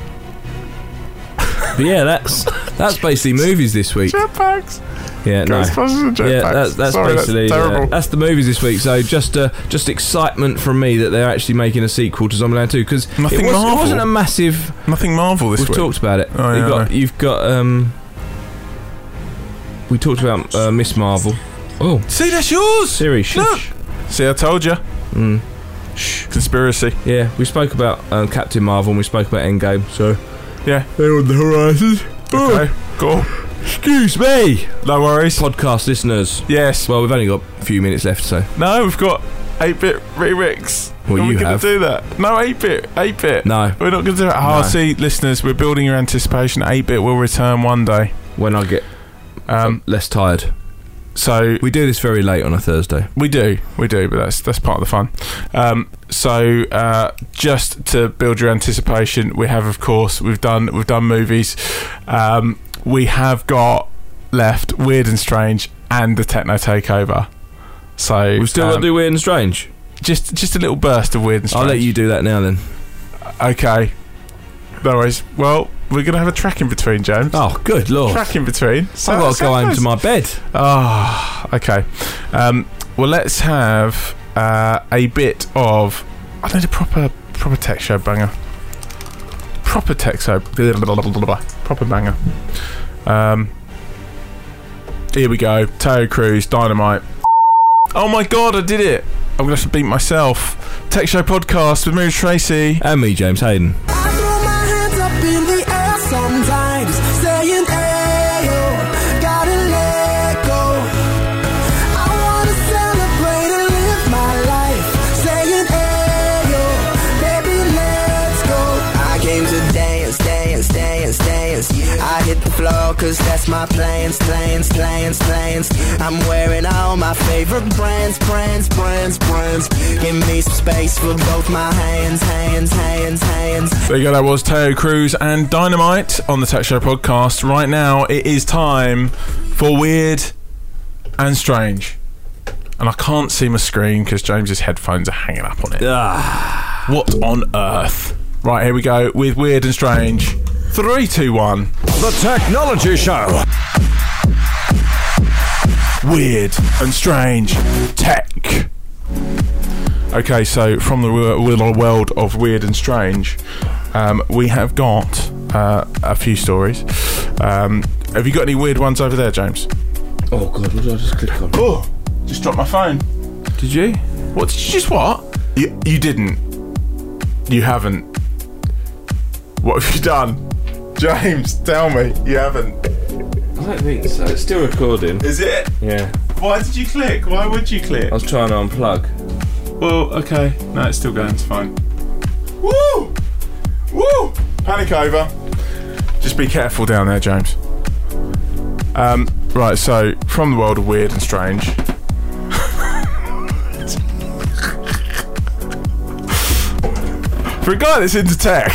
But yeah, that's that's basically movies this week. Jetpacks. Yeah, no. Ghostbusters and jetpacks. Yeah, that's, that's Sorry, basically that's uh, terrible. that's the movies this week. So just uh, just excitement from me that they're actually making a sequel to Zombieland two because it, Nothing was, it Marvel. wasn't a massive. Nothing Marvel this We've week. talked about it. Oh, you've yeah, got I know. you've got um. We talked about uh, Miss Marvel. Oh, See, that's yours. Siri, shush. Look. See, I told you. Mm. Conspiracy. Yeah, we spoke about um, Captain Marvel and we spoke about Endgame. So Yeah. they're on the horizon. Okay. Cool. Excuse me, No worries. podcast listeners. Yes. Well, we've only got a few minutes left, so No, we've got eight-bit remix. Well, Are we you gonna have. do that? No, eight-bit. eight-bit. no. We're not going to do it. Oh, No. see, listeners, we're building your anticipation. eight-bit will return one day. When I get Um, less tired, so we do this very late on a Thursday. we do, we do, but that's that's part of the fun. Um, so uh, just to build your anticipation, we have, of course, we've done we've done movies. Um, we have got left Weird and Strange and the Techno Takeover. So We've still got um, to do Weird and Strange. just just a little burst of Weird and Strange. I'll let you do that now then. Okay. No worries. Well, we're going to have a track in between, James. Oh, good lord. Track in between. So, I've got to so go home nice. to my bed. Ah, okay. Um, well, let's have uh, a bit of. I need a proper proper tech show banger. Proper tech show. Proper banger. Um, here we go. Tayo Cruz, Dynamite. Oh my god, I did it! I'm going to have to beat myself. Tech Show Podcast with Mary Tracy. And me, James Hayden. I throw my hands up in the air sometimes, saying, ayo, gotta let go. I wanna celebrate and live my life, saying, ayo, baby, let's go. I came to dance, dance, dance, dance. I hit the floor cause that's my plans, plans, plans, plans. I'm wearing all my favorite brands, brands, brands, brands. Give me some space for both my hands, hands, hands, hands. There you go, that was Teo Cruz and Dynamite on the Tech Show Podcast. Right now, it is time for Weird and Strange. And I can't see my screen because James's headphones are hanging up on it. Ah. What on earth? Right, here we go with Weird and Strange. Three, two, one. The Technology Show. Weird and Strange Tech. Okay, so from the world of Weird and Strange, um, we have got uh, a few stories. Um, have you got any weird ones over there, James? Oh, God, what did I just click on? Oh, just dropped my phone. Did you? What, did you just what? You, you didn't. You haven't. What have you done? James, tell me. You haven't. I don't think so. It's still recording. Is it? Yeah. Why did you click? Why would you click? I was trying to unplug. Well, okay. No, it's still going. It's fine. Woo! Woo! Panic over. Just be careful down there, James. Um, right, so, from the world of Weird and Strange. For a guy that's into tech.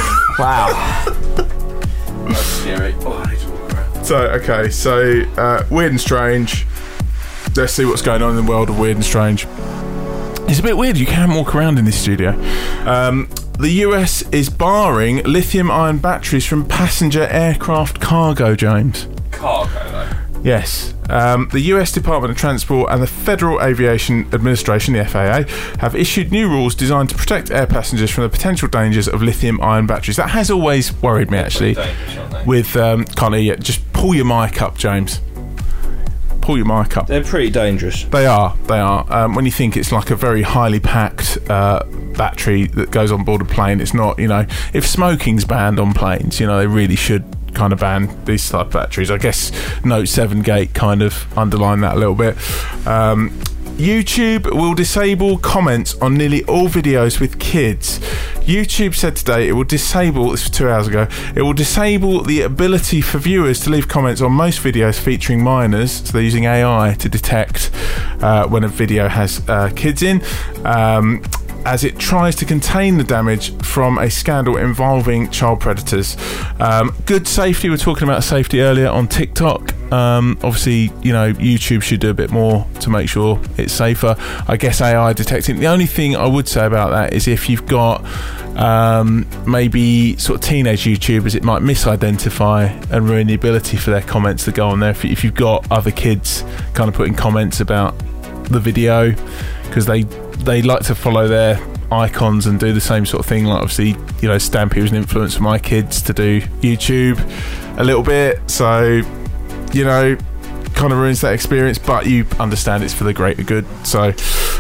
Wow. That's scary. Oh, I need to walk around. So, okay, so, uh, Weird and Strange. Let's see what's going on in the world of Weird and Strange. It's a bit weird, you can't walk around in this studio. Um, the U S is barring lithium-ion batteries from passenger aircraft cargo, James. Cargo, though. Yes. Um, the U S Department of Transport and the Federal Aviation Administration, the F A A, have issued new rules designed to protect air passengers from the potential dangers of lithium-ion batteries. That has always worried me, actually. Dangerous, aren't they? With, um, can't hear yet. Just pull your mic up, James. Pull your mic up. They're pretty dangerous. They are, they are. Um, when you think it's like a very highly packed uh, battery that goes on board a plane, it's not, you know, if smoking's banned on planes, you know, they really should kind of ban these type of batteries. I guess Note seven Gate kind of underlined that a little bit. Um, YouTube will disable comments on nearly all videos with kids. YouTube said today it will disable, this was two hours ago, it will disable the ability for viewers to leave comments on most videos featuring minors. So they're using A I to detect uh, when a video has uh, kids in. Um, as it tries to contain the damage from a scandal involving child predators. Um, good safety, we were talking about safety earlier on TikTok. Um, obviously, you know, YouTube should do a bit more to make sure it's safer. I guess A I detecting. The only thing I would say about that is if you've got um, maybe sort of teenage YouTubers, it might misidentify and ruin the ability for their comments to go on there. If, if you've got other kids kind of putting comments about the video, because they they like to follow their icons and do the same sort of thing. Like obviously, you know, Stampy was an influence for my kids to do YouTube a little bit, so you know, kind of ruins that experience, but you understand it's for the greater good. So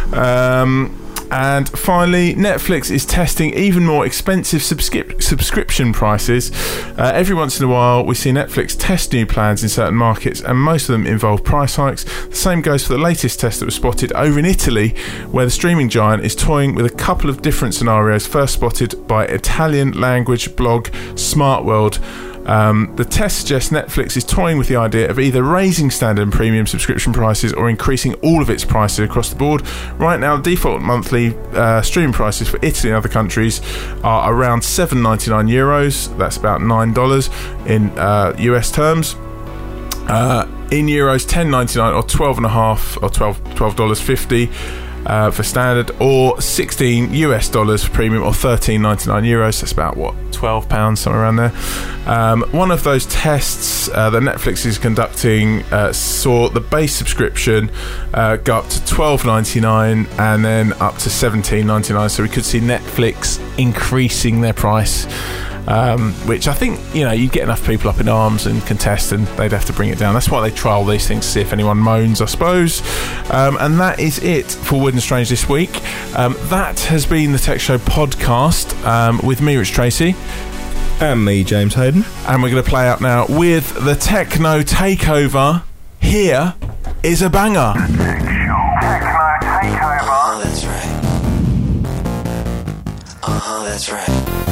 um and finally, Netflix is testing even more expensive subscri- subscription prices. Uh, every once in a while, we see Netflix test new plans in certain markets, and most of them involve price hikes. The same goes for the latest test that was spotted over in Italy, where the streaming giant is toying with a couple of different scenarios, first spotted by Italian language blog Smartworld. Um, the test suggests Netflix is toying with the idea of either raising standard and premium subscription prices or increasing all of its prices across the board. Right now, default monthly uh, streaming prices for Italy and other countries are around seven ninety-nine euros. That's about nine dollars in uh, U S terms. Uh, in euros, ten ninety-nine or twelve and a half or twelve dollars fifty. Uh, for standard, or sixteen U S dollars for premium, or thirteen ninety-nine euros. That's about what, twelve pounds, somewhere around there. Um, one of those tests uh, that Netflix is conducting uh, saw the base subscription uh, go up to twelve ninety-nine and then up to seventeen ninety-nine. So we could see Netflix increasing their price um, which I think, you know, you'd get enough people up in arms and contest and they'd have to bring it down. That's why they trial these things, to see if anyone moans, I suppose. Um, and that is it for Weird and Strange this week. Um, that has been the Tech Show podcast um, with me, Rich Tracy. And me, James Hayden. And we're going to play out now with the Techno Takeover. Here is a banger. The Tech Show Techno Takeover. Uh-huh, that's right. Uh-huh, that's right.